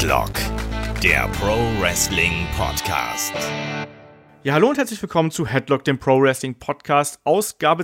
Headlock, der Pro Wrestling Podcast. Ja, hallo und herzlich willkommen zu Headlock, dem Pro Wrestling Podcast, Ausgabe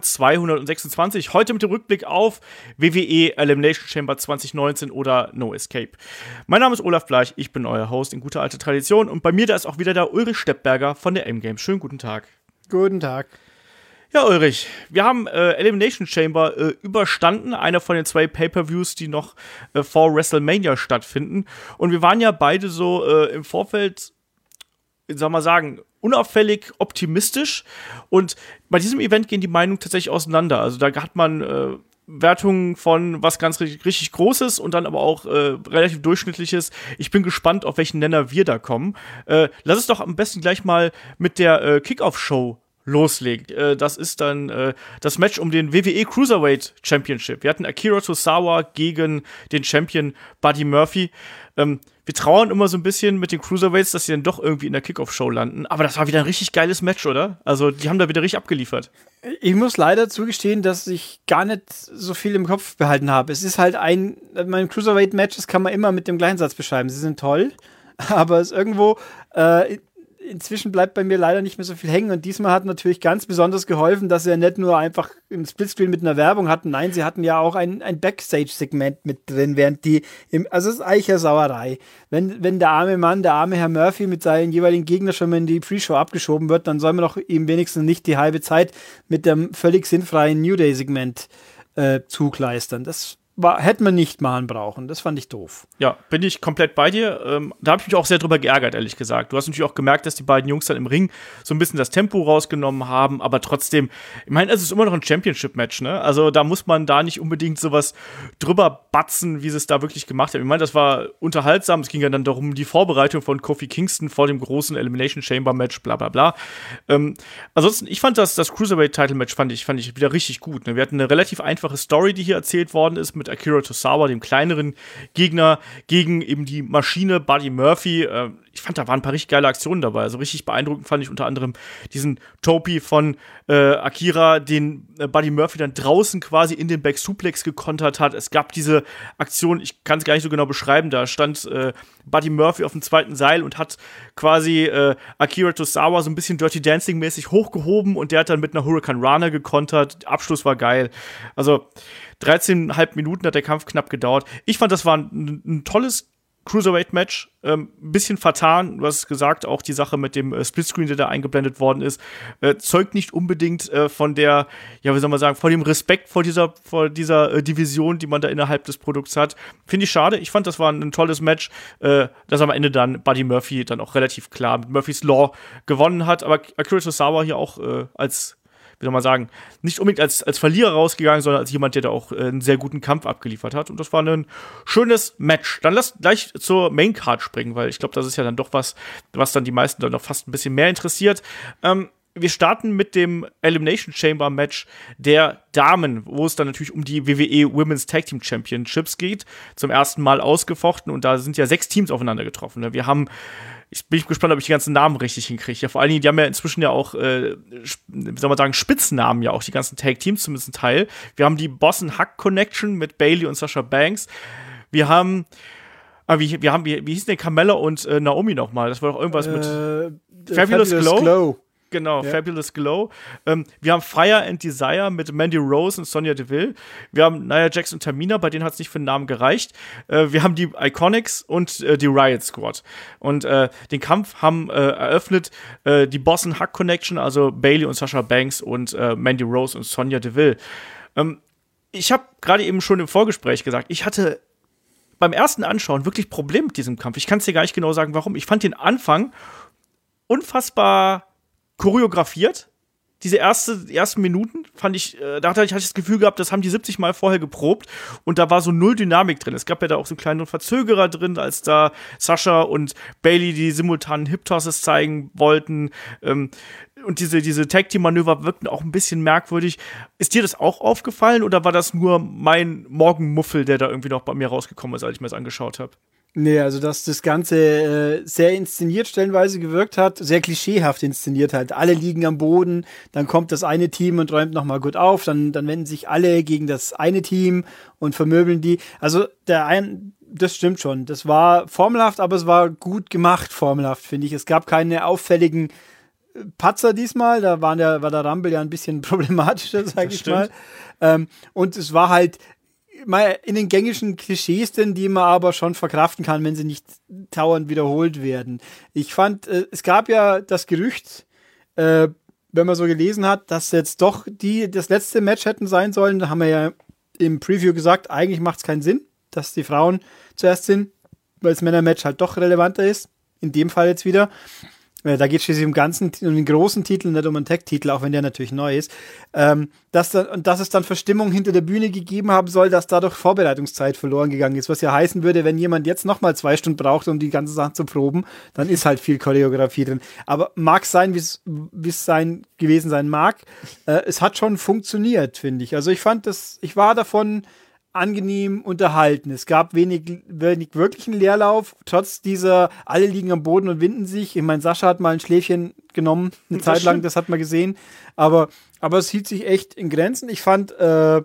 226. Heute mit dem Rückblick auf WWE Elimination Chamber 2019 oder No Escape. Mein Name ist Olaf Bleich, ich bin euer Host in guter alter Tradition und bei mir da ist auch wieder der Ulrich Steppberger von der M-Games. Schönen guten Tag. Guten Tag. Ja, Ulrich, wir haben Elimination Chamber überstanden, einer von den zwei Pay-Per-Views, die noch vor WrestleMania stattfinden. Und wir waren ja beide so im Vorfeld, soll man sagen, unauffällig optimistisch. Und bei diesem Event gehen die Meinungen tatsächlich auseinander. Also da hat man Wertungen von was ganz richtig Großes und dann aber auch relativ Durchschnittliches. Ich bin gespannt, auf welchen Nenner wir da kommen. Lass es doch am besten gleich mal mit der Kickoff-Show loslegt. Das ist dann das Match um den WWE Cruiserweight Championship. Wir hatten Akira Tozawa gegen den Champion Buddy Murphy. Wir trauern immer so ein bisschen mit den Cruiserweights, dass sie dann doch irgendwie in der Kickoff-Show landen. Aber das war wieder ein richtig geiles Match, oder? Also, die haben da wieder richtig abgeliefert. Ich muss leider zugestehen, dass ich gar nicht so viel im Kopf behalten habe. Es ist halt mein Cruiserweight-Match, das kann man immer mit dem gleichen Satz beschreiben. Sie sind toll, aber es ist irgendwo inzwischen bleibt bei mir leider nicht mehr so viel hängen und diesmal hat natürlich ganz besonders geholfen, dass sie ja nicht nur einfach ein Splitscreen mit einer Werbung hatten, nein, sie hatten ja auch ein Backstage-Segment mit drin, während also es ist eigentlich eine Sauerei. Wenn der arme Mann, der arme Herr Murphy mit seinen jeweiligen Gegnern schon mal in die Pre-Show abgeschoben wird, dann soll man doch ihm wenigstens nicht die halbe Zeit mit dem völlig sinnfreien New Day-Segment zugleistern. Das hätte man nicht machen brauchen. Das fand ich doof. Ja, bin ich komplett bei dir. Da habe ich mich auch sehr drüber geärgert, ehrlich gesagt. Du hast natürlich auch gemerkt, dass die beiden Jungs dann im Ring so ein bisschen das Tempo rausgenommen haben, aber trotzdem, ich meine, es ist immer noch ein Championship-Match, ne? Also da muss man da nicht unbedingt sowas drüber batzen, wie sie es da wirklich gemacht haben. Ich meine, das war unterhaltsam. Es ging ja dann darum, die Vorbereitung von Kofi Kingston vor dem großen Elimination Chamber-Match, bla bla bla. Ansonsten, ich fand das Cruiserweight-Title-Match fand ich wieder richtig gut. Ne? Wir hatten eine relativ einfache Story, die hier erzählt worden ist, mit Akira Tozawa, dem kleineren Gegner, gegen eben die Maschine Buddy Murphy. Ich fand, da waren ein paar richtig geile Aktionen dabei. Also richtig beeindruckend fand ich unter anderem diesen Topi von Akira, den Buddy Murphy dann draußen quasi in den Back Suplex gekontert hat. Es gab diese Aktion, ich kann es gar nicht so genau beschreiben, da stand Buddy Murphy auf dem zweiten Seil und hat quasi Akira Tozawa so ein bisschen Dirty Dancing-mäßig hochgehoben und der hat dann mit einer Hurricane Rana gekontert. Der Abschluss war geil. Also 13,5 Minuten hat der Kampf knapp gedauert. Ich fand, das war ein tolles Cruiserweight-Match. Ein bisschen vertan, du hast es gesagt, auch die Sache mit dem Splitscreen, der da eingeblendet worden ist, zeugt nicht unbedingt von der, ja, wie soll man sagen, von dem Respekt vor dieser Division, die man da innerhalb des Produkts hat. Finde ich schade. Ich fand, das war ein tolles Match, dass am Ende dann Buddy Murphy dann auch relativ klar mit Murphys Law gewonnen hat, aber Akira Tozawa hier auch als, wie soll man sagen, nicht unbedingt als Verlierer rausgegangen, sondern als jemand, der da auch einen sehr guten Kampf abgeliefert hat. Und das war ein schönes Match. Dann lass gleich zur Maincard springen, weil ich glaube, das ist ja dann doch was dann die meisten dann noch fast ein bisschen mehr interessiert. Wir starten mit dem Elimination Chamber Match der Damen, wo es dann natürlich um die WWE Women's Tag Team Championships geht. Zum ersten Mal ausgefochten und da sind ja 6 Teams aufeinander getroffen. Wir haben, ich bin gespannt, ob ich die ganzen Namen richtig hinkriege. Ja, vor allen Dingen, die haben ja inzwischen ja auch, wie soll man sagen, Spitznamen ja auch, die ganzen Tag-Teams, zumindest ein Teil. Wir haben die Boss & Huck Connection mit Bayley und Sasha Banks. Wir haben, wie hieß denn Carmella und Naomi nochmal? Das war doch irgendwas mit Fabulous Glow. Genau, ja. Fabulous Glow. Wir haben Fire and Desire mit Mandy Rose und Sonya Deville. Wir haben Nia Jax und Tamina, bei denen hat es nicht für den Namen gereicht. Wir haben die Iconics und die Riot Squad. Und den Kampf haben eröffnet die Boss & Huck Connection, also Bayley und Sasha Banks und Mandy Rose und Sonya Deville. Ich habe gerade eben schon im Vorgespräch gesagt, ich hatte beim ersten Anschauen wirklich Probleme mit diesem Kampf. Ich kann es dir gar nicht genau sagen, warum. Ich fand den Anfang unfassbar choreografiert. Diese ersten Minuten fand ich, hatte ich das Gefühl gehabt, das haben die 70 Mal vorher geprobt und da war so null Dynamik drin. Es gab ja da auch so einen kleinen Verzögerer drin, als da Sasha und Bayley die simultanen Hip-Tosses zeigen wollten. Und diese Tag-Team-Manöver wirkten auch ein bisschen merkwürdig. Ist dir das auch aufgefallen oder war das nur mein Morgenmuffel, der da irgendwie noch bei mir rausgekommen ist, als ich mir das angeschaut habe? Nee, also dass das Ganze sehr inszeniert stellenweise gewirkt hat, sehr klischeehaft inszeniert halt. Alle liegen am Boden, dann kommt das eine Team und räumt nochmal gut auf, dann wenden sich alle gegen das eine Team und vermöbeln die. Also Das stimmt schon. Das war formelhaft, aber es war gut gemacht, formelhaft, finde ich. Es gab keine auffälligen Patzer diesmal. Da war der Rumble ja ein bisschen problematischer, sag ich mal. Und es war halt mal in den gängigen Klischees, die man aber schon verkraften kann, wenn sie nicht dauernd wiederholt werden. Ich fand, es gab ja das Gerücht, wenn man so gelesen hat, dass jetzt doch das letzte Match hätten sein sollen. Da haben wir ja im Preview gesagt, eigentlich macht es keinen Sinn, dass die Frauen zuerst sind, weil das Männermatch halt doch relevanter ist. In dem Fall jetzt wieder. Da geht es schließlich um den großen Titel, nicht um einen Tag-Titel, auch wenn der natürlich neu ist. Dass es dann Verstimmung hinter der Bühne gegeben haben soll, dass dadurch Vorbereitungszeit verloren gegangen ist. Was ja heißen würde, wenn jemand jetzt nochmal 2 Stunden braucht, um die ganze Sache zu proben, dann ist halt viel Choreografie drin. Aber mag sein, wie es gewesen sein mag. Es hat schon funktioniert, finde ich. Also ich war davon angenehm unterhalten. Es gab wenig wirklichen Leerlauf, trotz dieser, alle liegen am Boden und winden sich. Ich meine, Sascha hat mal ein Schläfchen genommen, eine Zeit lang, das hat man gesehen. Aber es hielt sich echt in Grenzen. Ich fand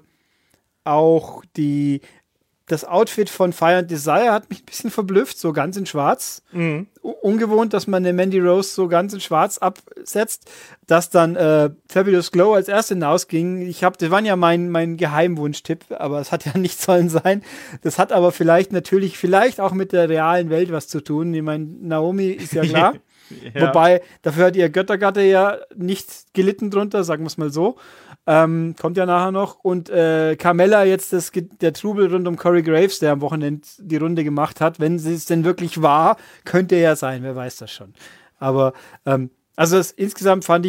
auch das Outfit von Fire and Desire hat mich ein bisschen verblüfft, so ganz in schwarz. Mhm. Ungewohnt, dass man eine Mandy Rose so ganz in schwarz absetzt. Dass dann Fabulous Glow als erste hinausging. Das war ja mein Geheimwunsch-Tipp, aber es hat ja nicht sollen sein. Das hat aber vielleicht auch mit der realen Welt was zu tun. Ich meine, Naomi ist ja klar. Ja. Wobei, dafür hat ihr Göttergatte ja nicht gelitten drunter, sagen wir es mal so. Kommt ja nachher noch. Und Carmella jetzt der Trubel rund um Corey Graves, der am Wochenende die Runde gemacht hat. Wenn es denn wirklich war, könnte er sein, wer weiß das schon. Aber insgesamt fand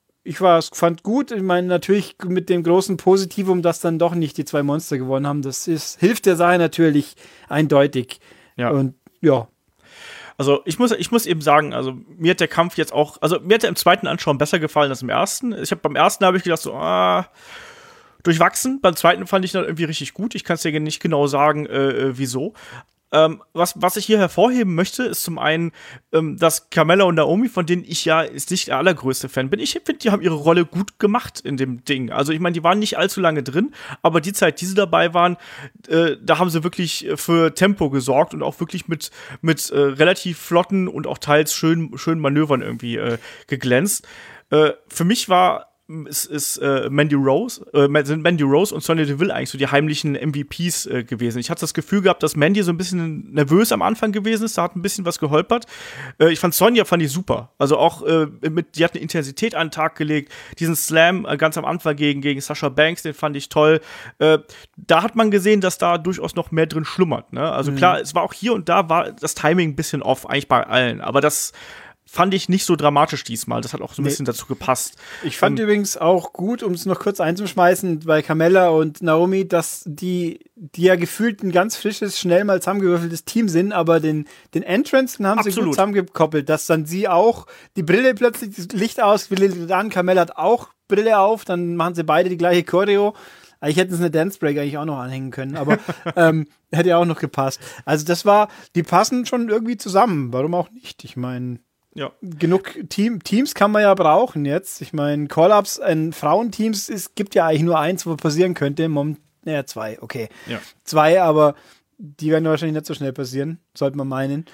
gut. Ich meine, natürlich mit dem großen Positivum, dass dann doch nicht die 2 Monster gewonnen haben. Hilft der Sache natürlich eindeutig. Ja. Und ja. Also ich muss eben sagen, also mir hat der Kampf jetzt auch, also mir hat er im zweiten Anschauen besser gefallen als im ersten. Beim ersten habe ich gedacht so, durchwachsen. Beim zweiten fand ich dann irgendwie richtig gut. Ich kann es dir nicht genau sagen, wieso. Was ich hier hervorheben möchte, ist zum einen, dass Carmella und Naomi, von denen ich ja jetzt nicht der allergrößte Fan bin, ich finde, die haben ihre Rolle gut gemacht in dem Ding. Also ich meine, die waren nicht allzu lange drin, aber die Zeit, die sie dabei waren, da haben sie wirklich für Tempo gesorgt und auch wirklich mit relativ flotten und auch teils schönen Manövern irgendwie geglänzt. Für mich sind Mandy Rose und Sonya Deville eigentlich so die heimlichen MVPs gewesen. Ich hatte das Gefühl gehabt, dass Mandy so ein bisschen nervös am Anfang gewesen ist, da hat ein bisschen was geholpert. Ich fand Sonya super. Also auch die hat eine Intensität an den Tag gelegt. Diesen Slam ganz am Anfang gegen Sasha Banks, den fand ich toll. Da hat man gesehen, dass da durchaus noch mehr drin schlummert. Ne? Also klar, es war auch hier und da war das Timing ein bisschen off, eigentlich bei allen. Aber das fand ich nicht so dramatisch diesmal. Das hat auch so ein bisschen dazu gepasst. Ich fand übrigens auch gut, um es noch kurz einzuschmeißen, bei Carmella und Naomi, dass die ja gefühlt ein ganz frisches, schnell mal zusammengewürfeltes Team sind, aber den Entrance, den haben sie gut zusammengekoppelt, dass dann sie auch die Brille plötzlich, das Licht aus, an, Carmella hat auch Brille auf, dann machen sie beide die gleiche Choreo. Ich hätte eine Dance Break eigentlich auch noch anhängen können, aber hätte ja auch noch gepasst. Also die passen schon irgendwie zusammen. Warum auch nicht? Ich meine, ja. Genug Teams kann man ja brauchen jetzt. Ich meine, Call-Ups in Frauenteams, es gibt ja eigentlich nur eins, wo passieren könnte. 2, okay. Ja. 2, aber die werden wahrscheinlich nicht so schnell passieren, sollte man meinen.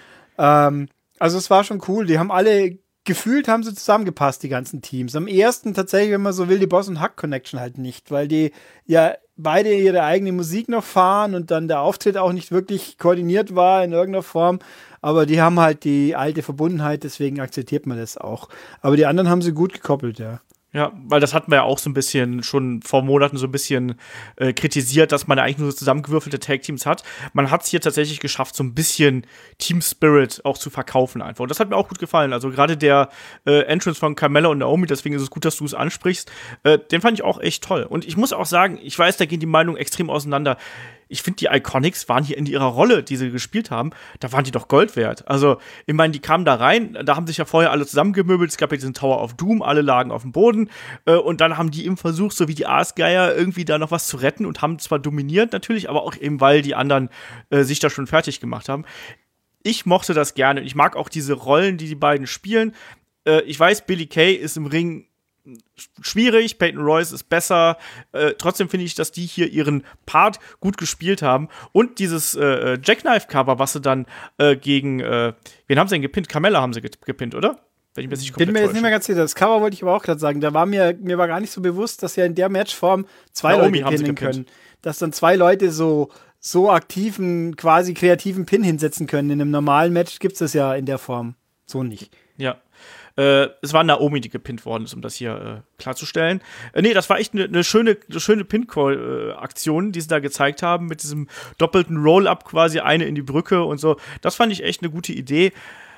Also es war schon cool. Die haben alle, gefühlt haben sie zusammengepasst, die ganzen Teams. Am ersten tatsächlich, wenn man so will, die Boss- und Hack-Connection halt nicht, weil die ja beide ihre eigene Musik noch fahren und dann der Auftritt auch nicht wirklich koordiniert war in irgendeiner Form. Aber die haben halt die alte Verbundenheit, deswegen akzeptiert man das auch. Aber die anderen haben sie gut gekoppelt, ja. Ja, weil das hatten wir ja auch so ein bisschen schon vor Monaten so ein bisschen kritisiert, dass man ja eigentlich nur so zusammengewürfelte Tag-Teams hat. Man hat es hier tatsächlich geschafft, so ein bisschen Team-Spirit auch zu verkaufen einfach. Und das hat mir auch gut gefallen. Also gerade der Entrance von Carmella und Naomi, deswegen ist es gut, dass du es ansprichst, den fand ich auch echt toll. Und ich muss auch sagen, ich weiß, da gehen die Meinungen extrem auseinander. Ich finde, die Iconics waren hier in ihrer Rolle, die sie gespielt haben, da waren die doch Gold wert. Also, ich meine, die kamen da rein, da haben sich ja vorher alle zusammengemöbelt, es gab ja diesen Tower of Doom, alle lagen auf dem Boden und dann haben die eben versucht, so wie die Aasgeier, irgendwie da noch was zu retten und haben zwar dominiert natürlich, aber auch eben, weil die anderen sich da schon fertig gemacht haben. Ich mochte das gerne. Ich mag auch diese Rollen, die beiden spielen. Ich weiß, Billie Kay ist im Ring schwierig, Peyton Royce ist besser. Trotzdem finde ich, dass die hier ihren Part gut gespielt haben. Und dieses Jackknife-Cover, was sie dann gegen, wen haben sie denn gepinnt? Carmella haben sie gepinnt, oder? Wenn ich mir nicht bin mir jetzt nicht mehr ganz sicher. Das Cover wollte ich aber auch gerade sagen. Da war mir war gar nicht so bewusst, dass ja in der Matchform zwei Naomi Leute pinnen können. Dass dann zwei Leute so aktiven, quasi kreativen Pin hinsetzen können. In einem normalen Match gibt es das ja in der Form so nicht. Ja. Es war Naomi, die gepinnt worden ist, um das hier klarzustellen. Nee, das war echt eine schöne Pin-Call-Aktion, die sie da gezeigt haben, mit diesem doppelten Roll-Up quasi, eine in die Brücke und so. Das fand ich echt eine gute Idee.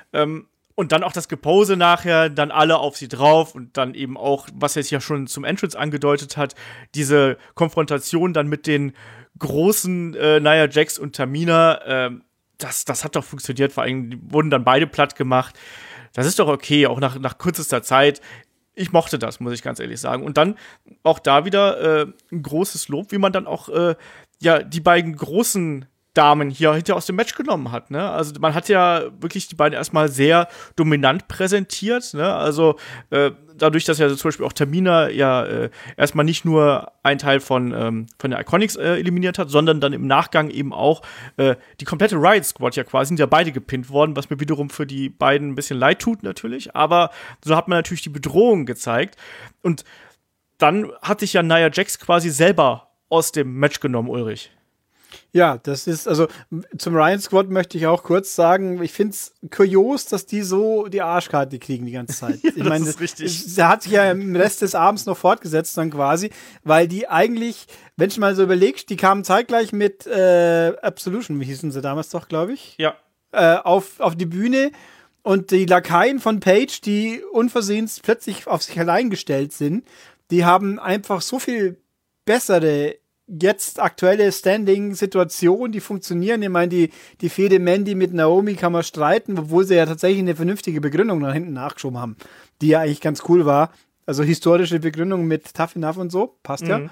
Und dann auch das Gepose nachher, dann alle auf sie drauf und dann eben auch, was jetzt ja schon zum Entrance angedeutet hat, diese Konfrontation dann mit den großen Nia Jax und Tamina, das hat doch funktioniert, vor allem wurden dann beide platt gemacht. Das ist doch okay, auch nach kürzester Zeit. Ich mochte das, muss ich ganz ehrlich sagen. Und dann auch da wieder ein großes Lob, wie man dann auch die beiden großen Damen hier hinter aus dem Match genommen hat, ne? Also man hat ja wirklich die beiden erstmal sehr dominant präsentiert, ne? Also dadurch, dass ja zum Beispiel auch Tamina erstmal nicht nur ein Teil von der Iconics eliminiert hat, sondern dann im Nachgang eben auch die komplette Riot Squad ja quasi, sind ja beide gepinnt worden, was mir wiederum für die beiden ein bisschen leid tut natürlich, aber so hat man natürlich die Bedrohung gezeigt und dann hat sich ja Nia Jax quasi selber aus dem Match genommen, Ulrich. Ja, das ist, also zum Riot Squad möchte ich auch kurz sagen, ich finde es kurios, dass die so die Arschkarte kriegen die ganze Zeit. Ja, ich meine, das ist richtig. Der hat sich ja im Rest des Abends noch fortgesetzt dann quasi, weil die eigentlich, wenn du mal so überlegst, die kamen zeitgleich mit Absolution, wie hießen sie damals doch, glaube ich? Ja. Auf die Bühne und die Lakaien von Paige, die unversehens plötzlich auf sich allein gestellt sind, die haben einfach so viel bessere jetzt aktuelle Standing-Situation, die funktionieren. Ich meine, die Fehde Mandy mit Naomi kann man streiten, obwohl sie ja tatsächlich eine vernünftige Begründung nach hinten nachgeschoben haben, die ja eigentlich ganz cool war. Also historische Begründung mit Tough Enough und so, passt ja.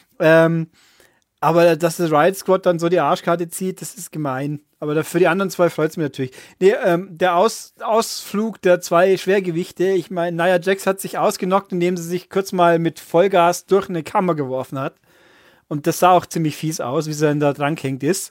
Aber dass das Riot Squad dann so die Arschkarte zieht, das ist gemein. Aber für die anderen zwei freut es mich natürlich. Nee, der Ausflug der zwei Schwergewichte, ich meine, Nia Jax hat sich ausgenockt, indem sie sich kurz mal mit Vollgas durch eine Kammer geworfen hat. Und das sah auch ziemlich fies aus, wie sie dann da dran gehängt ist.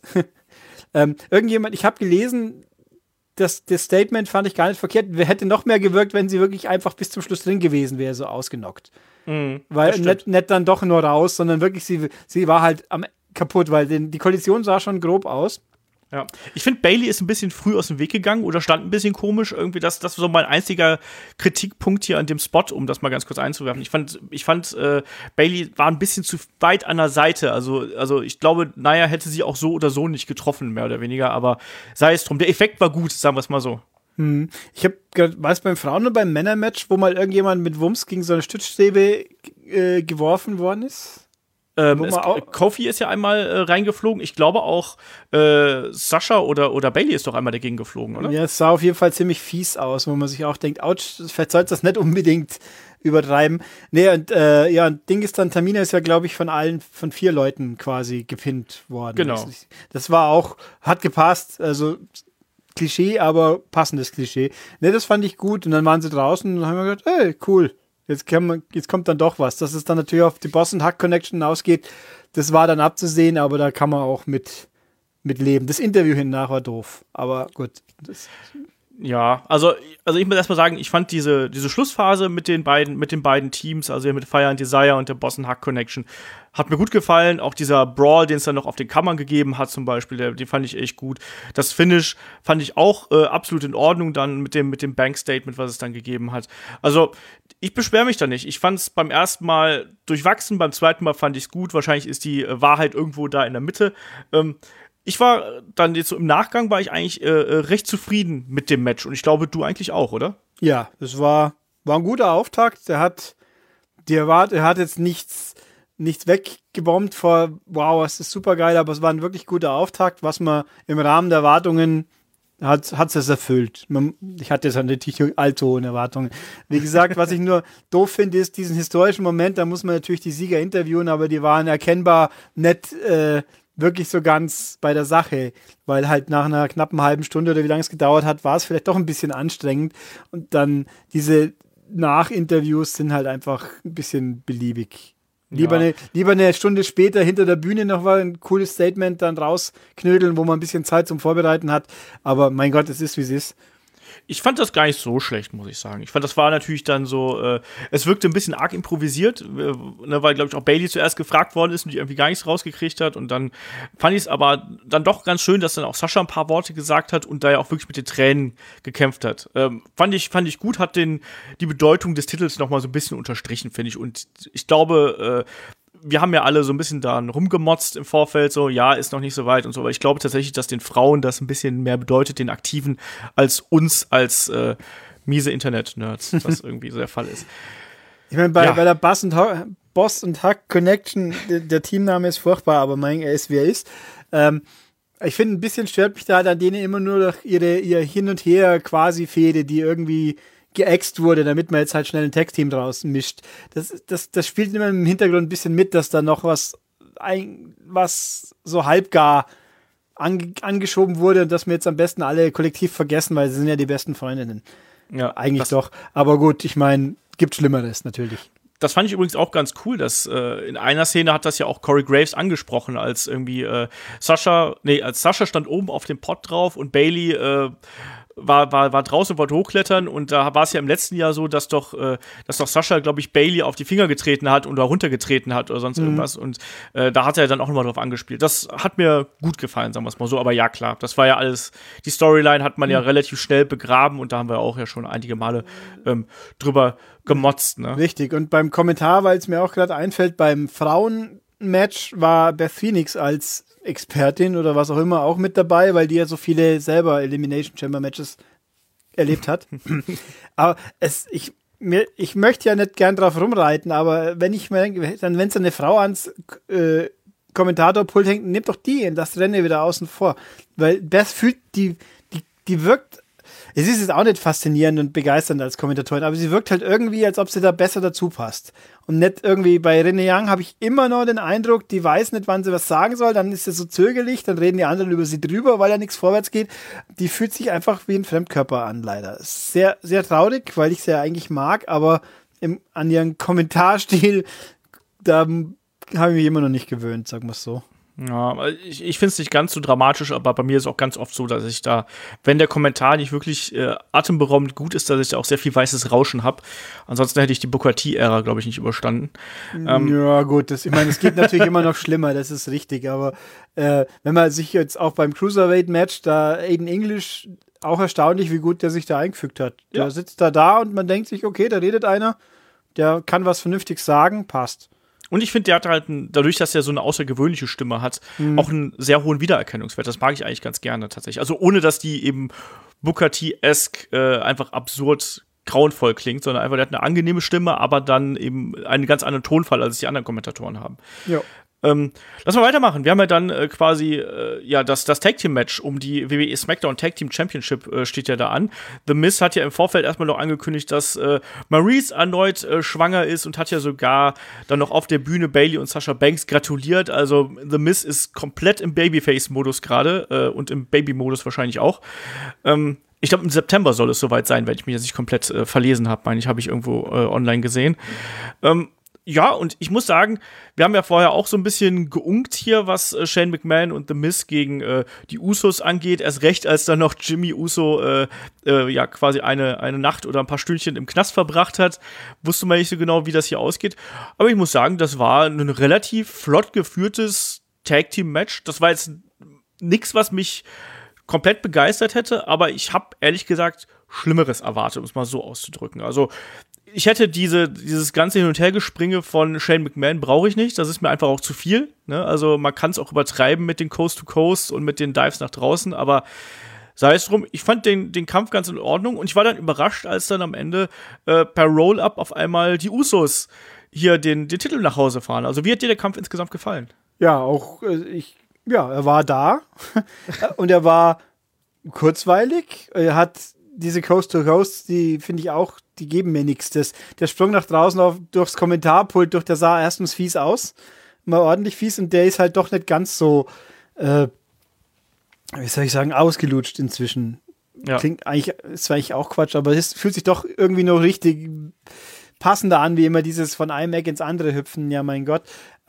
Ich habe gelesen, das Statement fand ich gar nicht verkehrt. Hätte noch mehr gewirkt, wenn sie wirklich einfach bis zum Schluss drin gewesen wäre, so ausgenockt. Weil nicht dann doch nur raus, sondern wirklich, sie war halt kaputt, weil die Kollision sah schon grob aus. Ja. Ich finde, Bayley ist ein bisschen früh aus dem Weg gegangen oder stand ein bisschen komisch. Irgendwie, das war so mein einziger Kritikpunkt hier an dem Spot, um das mal ganz kurz einzuwerfen. Ich fand Bayley war ein bisschen zu weit an der Seite. Also ich glaube, Nia hätte sie auch so oder so nicht getroffen, mehr oder weniger. Aber sei es drum. Der Effekt war gut, sagen wir es mal so. Ich habe gerade, war es beim Frauen- oder beim Männermatch, wo mal irgendjemand mit Wumms gegen so eine Stützstäbe geworfen worden ist? Kofi ist ja einmal reingeflogen. Ich glaube auch Sascha oder Bayley ist doch einmal dagegen geflogen, oder? Ja, es sah auf jeden Fall ziemlich fies aus, wo man sich auch denkt, ouch, vielleicht sollte das nicht unbedingt übertreiben. Nee, und Ding ist dann, Tamina ist ja, glaube ich, von 4 Leuten quasi gepinnt worden. Genau. Das war auch, hat gepasst, also Klischee, aber passendes Klischee. Ne, das fand ich gut und dann waren sie draußen und haben wir gedacht, hey, cool. Jetzt kommt dann doch was. Dass es dann natürlich auf die Boss und Hack Connection ausgeht, das war dann abzusehen, aber da kann man auch mit leben. Das Interview hinten war doof, aber gut. Ja, also ich muss erstmal sagen, ich fand diese Schlussphase mit den beiden Teams, also hier mit Fire and Desire und der Boss and Hack Connection, hat mir gut gefallen. Auch dieser Brawl, den es dann noch auf den Kammern gegeben hat zum Beispiel, den fand ich echt gut. Das Finish fand ich auch absolut in Ordnung dann mit dem Bank-Statement, was es dann gegeben hat. Also ich beschwere mich da nicht. Ich fand es beim ersten Mal durchwachsen, beim zweiten Mal fand ich es gut. Wahrscheinlich ist die Wahrheit irgendwo da in der Mitte. Ich war dann jetzt so im Nachgang war ich eigentlich recht zufrieden mit dem Match und ich glaube, du eigentlich auch, oder? Ja, es war ein guter Auftakt. Er hat jetzt nichts weggebombt vor, wow, es ist super geil, aber es war ein wirklich guter Auftakt, was man im Rahmen der Erwartungen hat es erfüllt. Ich hatte jetzt natürlich allzu hohe Erwartungen. Wie gesagt, was ich nur doof finde, ist diesen historischen Moment, da muss man natürlich die Sieger interviewen, aber die waren erkennbar nicht wirklich so ganz bei der Sache, weil halt nach einer knappen halben Stunde oder wie lange es gedauert hat, war es vielleicht doch ein bisschen anstrengend und dann diese Nachinterviews sind halt einfach ein bisschen beliebig. Lieber eine Stunde später hinter der Bühne noch mal ein cooles Statement dann rausknödeln, wo man ein bisschen Zeit zum Vorbereiten hat. Aber mein Gott, es ist, wie es ist. Ich fand das gar nicht so schlecht, muss ich sagen. Ich fand, das war natürlich dann so, es wirkte ein bisschen arg improvisiert, weil, glaube ich, auch Bayley zuerst gefragt worden ist und die irgendwie gar nichts rausgekriegt hat. Und dann fand ich es aber dann doch ganz schön, dass dann auch Sascha ein paar Worte gesagt hat und da ja auch wirklich mit den Tränen gekämpft hat. Fand ich gut, hat die Bedeutung des Titels noch mal so ein bisschen unterstrichen, finde ich. Und ich glaube, wir haben ja alle so ein bisschen da rumgemotzt im Vorfeld, so, ja, ist noch nicht so weit und so, aber ich glaube tatsächlich, dass den Frauen das ein bisschen mehr bedeutet, den Aktiven, als uns als miese Internet-Nerds, das irgendwie so der Fall ist. Ich meine, bei der Boss und Huck Connection, der Teamname ist furchtbar, aber er ist, wie er ist. Ich finde, ein bisschen stört mich da halt an denen immer nur durch ihr Hin und Her quasi Fehde, die irgendwie geäxt wurde, damit man jetzt halt schnell ein Tag-Team draußen mischt. Das spielt immer im Hintergrund ein bisschen mit, dass da noch was so halbgar angeschoben wurde und dass wir jetzt am besten alle kollektiv vergessen, weil sie sind ja die besten Freundinnen. Ja, eigentlich doch. Aber gut, ich meine, gibt Schlimmeres natürlich. Das fand ich übrigens auch ganz cool, dass in einer Szene hat das ja auch Corey Graves angesprochen, als irgendwie Sascha stand oben auf dem Pott drauf und Bayley war draußen und wollte hochklettern und da war es ja im letzten Jahr so, dass doch Sascha, glaube ich, Bayley auf die Finger getreten hat oder runtergetreten hat oder sonst irgendwas und da hat er dann auch nochmal drauf angespielt. Das hat mir gut gefallen, sagen wir es mal so, aber ja, klar, das war ja alles, die Storyline hat man ja relativ schnell begraben und da haben wir auch ja schon einige Male drüber gemotzt. Ne? Richtig, und beim Kommentar, weil es mir auch gerade einfällt, beim Frauen-Match war Beth Phoenix als Expertin oder was auch immer auch mit dabei, weil die ja so viele selber Elimination Chamber Matches erlebt hat. Aber ich möchte ja nicht gern drauf rumreiten, aber wenn ich mir denke, wenn es eine Frau ans Kommentatorpult hängt, nehmt doch die in das Rennen wieder außen vor. Weil Beth fühlt, die wirkt, es ist jetzt auch nicht faszinierend und begeisternd als Kommentatorin, aber sie wirkt halt irgendwie, als ob sie da besser dazu passt. Und nicht irgendwie, bei Renee Young habe ich immer noch den Eindruck, die weiß nicht, wann sie was sagen soll, dann ist sie so zögerlich, dann reden die anderen über sie drüber, weil da nichts vorwärts geht. Die fühlt sich einfach wie ein Fremdkörper an, leider. Sehr, sehr traurig, weil ich sie ja eigentlich mag, aber an ihren Kommentarstil, da habe ich mich immer noch nicht gewöhnt, sagen wir es so. Ja, ich finde es nicht ganz so dramatisch, aber bei mir ist es auch ganz oft so, dass ich da, wenn der Kommentar nicht wirklich atemberaubend gut ist, dass ich da auch sehr viel weißes Rauschen habe. Ansonsten hätte ich die Booker T-Ära, glaube ich, nicht überstanden. Ja, gut, ich meine, es geht natürlich immer noch schlimmer, das ist richtig, aber wenn man sich jetzt auch beim Cruiserweight-Match, da Aiden English, auch erstaunlich, wie gut der sich da eingefügt hat. Ja. Der sitzt da und man denkt sich, okay, da redet einer, der kann was Vernünftiges sagen, passt. Und ich finde, der hat halt, dadurch, dass er so eine außergewöhnliche Stimme hat, auch einen sehr hohen Wiedererkennungswert. Das mag ich eigentlich ganz gerne tatsächlich. Also ohne, dass die eben Booker T-esque einfach absurd grauenvoll klingt, sondern einfach, der hat eine angenehme Stimme, aber dann eben einen ganz anderen Tonfall, als es die anderen Kommentatoren haben. Ja. Lass mal weitermachen. Wir haben ja dann quasi das Tag-Team-Match um die WWE SmackDown Tag-Team Championship steht ja da an. The Miz hat ja im Vorfeld erstmal noch angekündigt, dass Maryse erneut schwanger ist und hat ja sogar dann noch auf der Bühne Bayley und Sasha Banks gratuliert. Also The Miz ist komplett im Babyface-Modus gerade und im Baby-Modus wahrscheinlich auch. Ich glaube, im September soll es soweit sein, wenn ich mich jetzt nicht komplett verlesen habe. Meine ich, habe ich irgendwo online gesehen. Ja, und ich muss sagen, wir haben ja vorher auch so ein bisschen geunkt hier, was Shane McMahon und The Miz gegen die Usos angeht. Erst recht, als dann noch Jimmy Uso quasi eine Nacht oder ein paar Stündchen im Knast verbracht hat. Wusste man nicht so genau, wie das hier ausgeht. Aber ich muss sagen, das war ein relativ flott geführtes Tag-Team-Match. Das war jetzt nix, was mich komplett begeistert hätte, aber ich habe ehrlich gesagt Schlimmeres erwartet, um es mal so auszudrücken. Also ich hätte dieses ganze Hin- und Hergespringe von Shane McMahon brauche ich nicht. Das ist mir einfach auch zu viel. Ne? Also man kann es auch übertreiben mit den Coast-to-Coast und mit den Dives nach draußen, aber sei es drum, ich fand den Kampf ganz in Ordnung und ich war dann überrascht, als dann am Ende per Roll-Up auf einmal die Usos hier den Titel nach Hause fahren. Also wie hat dir der Kampf insgesamt gefallen? Ja, auch er war da und er war kurzweilig. Er hat diese Coast-to-Coast, die finde ich auch, die geben mir nichts. Der Sprung nach draußen durchs Kommentarpult, der sah erstens fies aus, mal ordentlich fies, und der ist halt doch nicht ganz so, wie soll ich sagen, ausgelutscht inzwischen. Ja. Klingt eigentlich, ist zwar eigentlich auch Quatsch, aber es fühlt sich doch irgendwie noch richtig passender an, wie immer dieses von einem Eck ins andere hüpfen, ja mein Gott.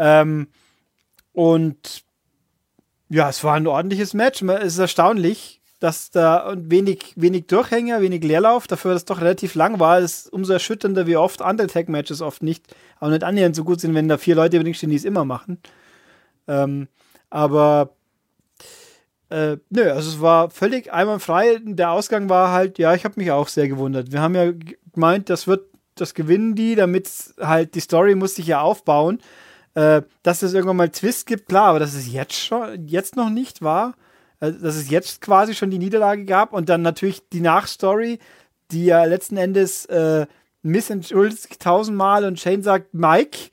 Und ja, es war ein ordentliches Match. Es ist erstaunlich, dass da wenig Durchhänger, wenig Leerlauf, dafür, dass es doch relativ lang war, ist umso erschütternder, wie oft andere Tag-Matches oft nicht, auch nicht annähernd so gut sind, wenn da 4 Leute im Ring stehen, die es immer machen. Aber also es war völlig einwandfrei. Der Ausgang war halt, ja, ich habe mich auch sehr gewundert. Wir haben ja gemeint, das gewinnen die, damit halt die Story muss sich ja aufbauen. Dass es irgendwann mal Twist gibt, klar, aber dass es jetzt noch nicht war, dass es jetzt quasi schon die Niederlage gab und dann natürlich die Nachstory, die ja letzten Endes Miss entschuldigt sich 1000-mal und Shane sagt Mike,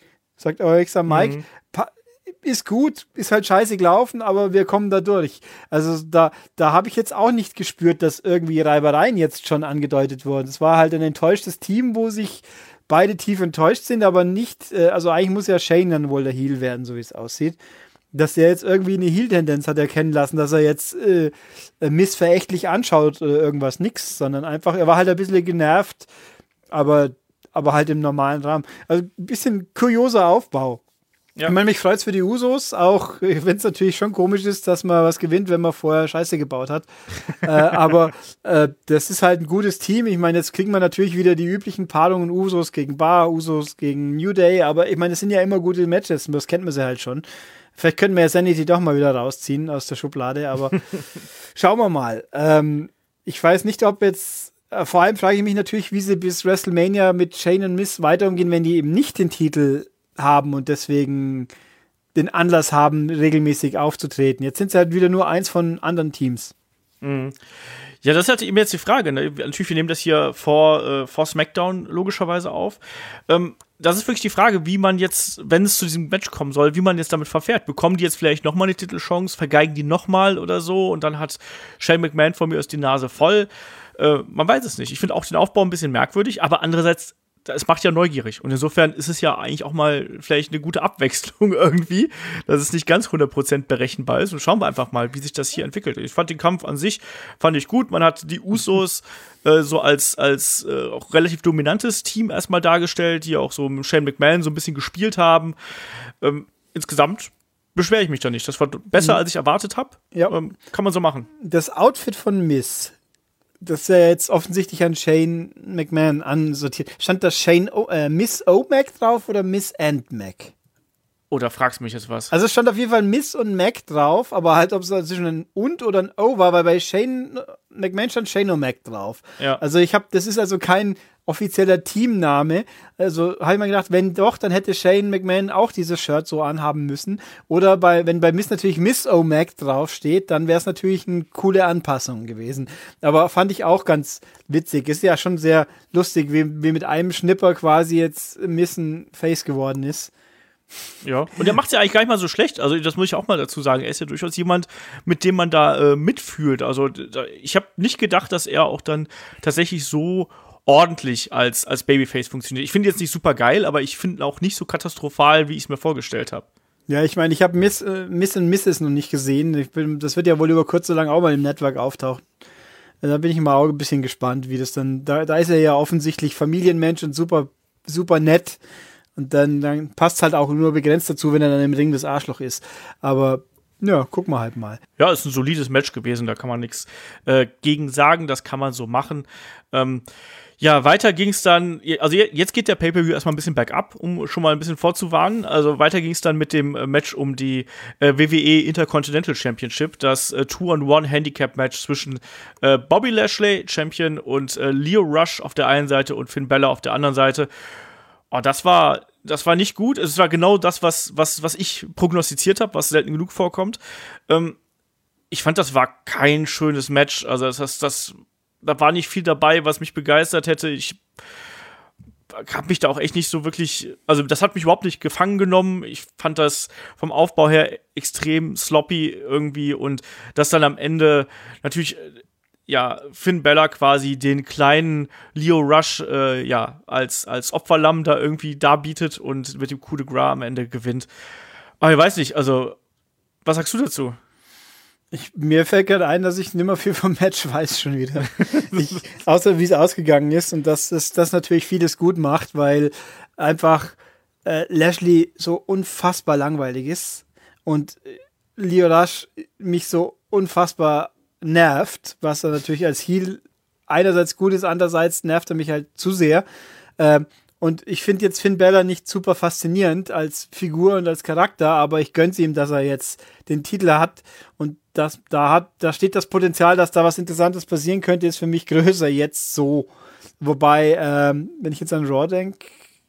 ist gut, ist halt scheiße gelaufen, aber wir kommen da durch. Also da habe ich jetzt auch nicht gespürt, dass irgendwie Reibereien jetzt schon angedeutet wurden. Es war halt ein enttäuschtes Team, wo sich beide tief enttäuscht sind, aber nicht, also eigentlich muss ja Shane dann wohl der Heel werden, so wie es aussieht. Dass der jetzt irgendwie eine Heel-Tendenz hat erkennen lassen, dass er jetzt Miss verächtlich anschaut oder irgendwas, nix, sondern einfach, er war halt ein bisschen genervt, aber halt im normalen Rahmen. Also ein bisschen kurioser Aufbau. Ja. Ich meine, mich freut es für die Usos, auch wenn es natürlich schon komisch ist, dass man was gewinnt, wenn man vorher Scheiße gebaut hat. Aber das ist halt ein gutes Team. Ich meine, jetzt kriegen wir natürlich wieder die üblichen Paarungen Usos gegen Bar, Usos gegen New Day, aber ich meine, es sind ja immer gute Matches, das kennt man sie halt schon. Vielleicht können wir ja Sanity doch mal wieder rausziehen aus der Schublade, aber schauen wir mal. Ich weiß nicht, ob jetzt, vor allem frage ich mich natürlich, wie sie bis WrestleMania mit Shane und Miz weiter umgehen, wenn die eben nicht den Titel haben und deswegen den Anlass haben, regelmäßig aufzutreten. Jetzt sind sie halt wieder nur eins von anderen Teams. Mhm. Ja, das ist halt eben jetzt die Frage. Ne? Natürlich, wir nehmen das hier vor SmackDown logischerweise auf. Das ist wirklich die Frage, wie man jetzt, wenn es zu diesem Match kommen soll, wie man jetzt damit verfährt. Bekommen die jetzt vielleicht nochmal eine Titelchance, vergeigen die nochmal oder so und dann hat Shane McMahon von mir aus die Nase voll. Man weiß es nicht. Ich finde auch den Aufbau ein bisschen merkwürdig, aber andererseits, es macht ja neugierig. Und insofern ist es ja eigentlich auch mal vielleicht eine gute Abwechslung irgendwie, dass es nicht ganz 100% berechenbar ist. Und schauen wir einfach mal, wie sich das hier entwickelt. Ich fand den Kampf an sich, gut. Man hat die Usos so als auch relativ dominantes Team erstmal dargestellt, die auch so mit Shane McMahon so ein bisschen gespielt haben. Insgesamt beschwere ich mich da nicht. Das war besser, als ich erwartet habe. Ja. Kann man so machen. Das Outfit von Miss, das ist ja jetzt offensichtlich an Shane McMahon ansortiert. Stand da Miss O-Mac drauf oder Miss and Mac? Oder fragst du mich jetzt was? Also es stand auf jeden Fall Miss und Mac drauf, aber halt, ob es zwischen ein und oder ein O war, weil bei Shane McMahon stand Shane O'Mac drauf. Ja. Also das ist also kein offizieller Teamname. Also habe ich mir gedacht, wenn doch, dann hätte Shane McMahon auch dieses Shirt so anhaben müssen. Oder wenn bei Miss natürlich Miss O'Mac draufsteht, dann wäre es natürlich eine coole Anpassung gewesen. Aber fand ich auch ganz witzig. Ist ja schon sehr lustig, wie mit einem Schnipper quasi jetzt Miss ein Face geworden ist. Ja, und der macht es ja eigentlich gar nicht mal so schlecht. Also, das muss ich auch mal dazu sagen. Er ist ja durchaus jemand, mit dem man da mitfühlt. Also, ich habe nicht gedacht, dass er auch dann tatsächlich so ordentlich als Babyface funktioniert. Ich finde jetzt nicht super geil, aber ich finde auch nicht so katastrophal, wie ich es mir vorgestellt habe. Ja, ich meine, ich habe Miss und Mrs. noch nicht gesehen. Das wird ja wohl über kurz oder lang auch mal im Network auftauchen. Da bin ich mal auch ein bisschen gespannt, wie das dann. Da ist er ja offensichtlich Familienmensch und super, super nett. Und dann passt es halt auch nur begrenzt dazu, wenn er dann im Ring das Arschloch ist. Aber ja, gucken wir halt mal. Ja, ist ein solides Match gewesen, da kann man nichts gegen sagen, das kann man so machen. Ja, weiter ging es dann, also jetzt geht der Pay-Per-View erstmal ein bisschen bergab, um schon mal ein bisschen vorzuwarnen. Also weiter ging es dann mit dem Match um die WWE Intercontinental Championship, das 2-on-1 Handicap-Match zwischen Bobby Lashley, Champion, und Lio Rush auf der einen Seite und Finn Balor auf der anderen Seite. Oh, das war nicht gut. Es war genau das, was ich prognostiziert habe, was selten genug vorkommt. Ich fand, das war kein schönes Match. Also da war nicht viel dabei, was mich begeistert hätte. Ich habe mich da auch echt nicht so wirklich, also das hat mich überhaupt nicht gefangen genommen. Ich fand das vom Aufbau her extrem sloppy irgendwie und dass dann am Ende natürlich Finn Balor quasi den kleinen Lio Rush als Opferlamm da irgendwie darbietet und mit dem Coup de Gras am Ende gewinnt. Aber ich weiß nicht, also was sagst du dazu? Mir fällt gerade ein, dass ich nicht mehr viel vom Match weiß schon wieder. Außer wie es ausgegangen ist und dass das natürlich vieles gut macht, weil einfach Lashley so unfassbar langweilig ist und Lio Rush mich so unfassbar nervt, was er natürlich als Heel einerseits gut ist, andererseits nervt er mich halt zu sehr. Und ich finde jetzt Finn Balor nicht super faszinierend als Figur und als Charakter, aber ich gönn's ihm, dass er jetzt den Titel hat und da steht das Potenzial, dass da was Interessantes passieren könnte, ist für mich größer jetzt so. Wobei, wenn ich jetzt an Raw denke,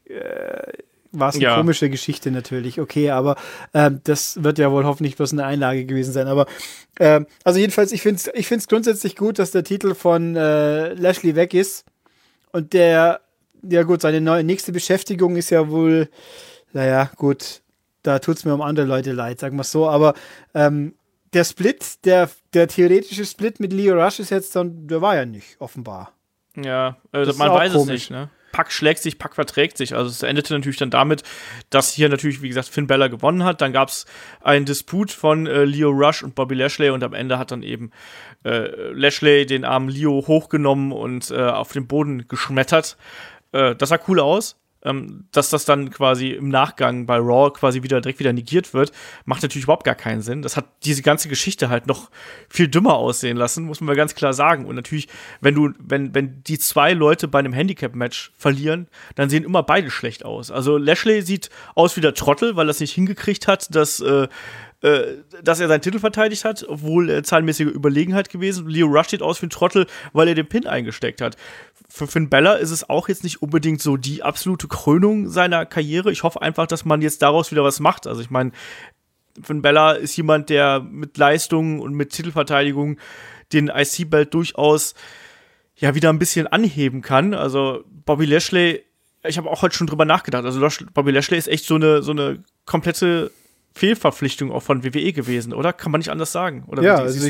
war es eine komische Geschichte natürlich, okay, aber das wird ja wohl hoffentlich bloß eine Einlage gewesen sein, aber also jedenfalls, ich find's grundsätzlich gut, dass der Titel von Lashley weg ist und ja gut, seine nächste Beschäftigung ist ja wohl, naja, gut, da tut's mir um andere Leute leid, sagen wir es so, aber der Split, der theoretische Split mit Lio Rush ist jetzt dann, der war ja nicht, offenbar. Ja, man weiß es nicht, ne? Pack schlägt sich, Pack verträgt sich. Also es endete natürlich dann damit, dass hier natürlich, wie gesagt, Finn Balor gewonnen hat. Dann gab es einen Disput von Lio Rush und Bobby Lashley und am Ende hat dann eben Lashley den armen Lio hochgenommen und auf den Boden geschmettert. Das sah cool aus. Dass das dann quasi im Nachgang bei Raw quasi direkt wieder negiert wird, macht natürlich überhaupt gar keinen Sinn. Das hat diese ganze Geschichte halt noch viel dümmer aussehen lassen, muss man mal ganz klar sagen. Und natürlich, wenn die zwei Leute bei einem Handicap-Match verlieren, dann sehen immer beide schlecht aus. Also Lashley sieht aus wie der Trottel, weil er es nicht hingekriegt hat, dass er seinen Titel verteidigt hat, obwohl zahlenmäßige Überlegenheit gewesen. Lio Rush sieht aus wie ein Trottel, weil er den Pin eingesteckt hat. Für Finn Balor ist es auch jetzt nicht unbedingt so die absolute Krönung seiner Karriere. Ich hoffe einfach, dass man jetzt daraus wieder was macht. Also ich meine, Finn Balor ist jemand, der mit Leistungen und mit Titelverteidigung den IC-Belt durchaus ja wieder ein bisschen anheben kann. Also Bobby Lashley, ich habe auch heute schon drüber nachgedacht. Also Bobby Lashley ist echt so eine komplette Fehlverpflichtung auch von WWE gewesen, oder? Kann man nicht anders sagen? Oder ja, also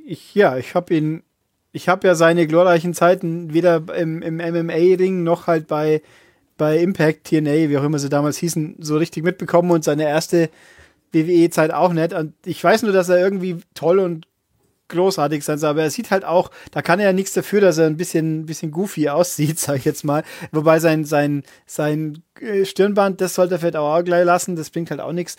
ich habe ja seine glorreichen Zeiten weder im MMA-Ring noch halt bei Impact, TNA, wie auch immer sie damals hießen, so richtig mitbekommen und seine erste WWE-Zeit auch nicht. Und ich weiß nur, dass er irgendwie toll und großartig sein soll, aber er sieht halt auch, da kann er ja nichts dafür, dass er ein bisschen goofy aussieht, sag ich jetzt mal. Wobei sein Stirnband, das sollte er vielleicht auch gleich lassen, das bringt halt auch nichts.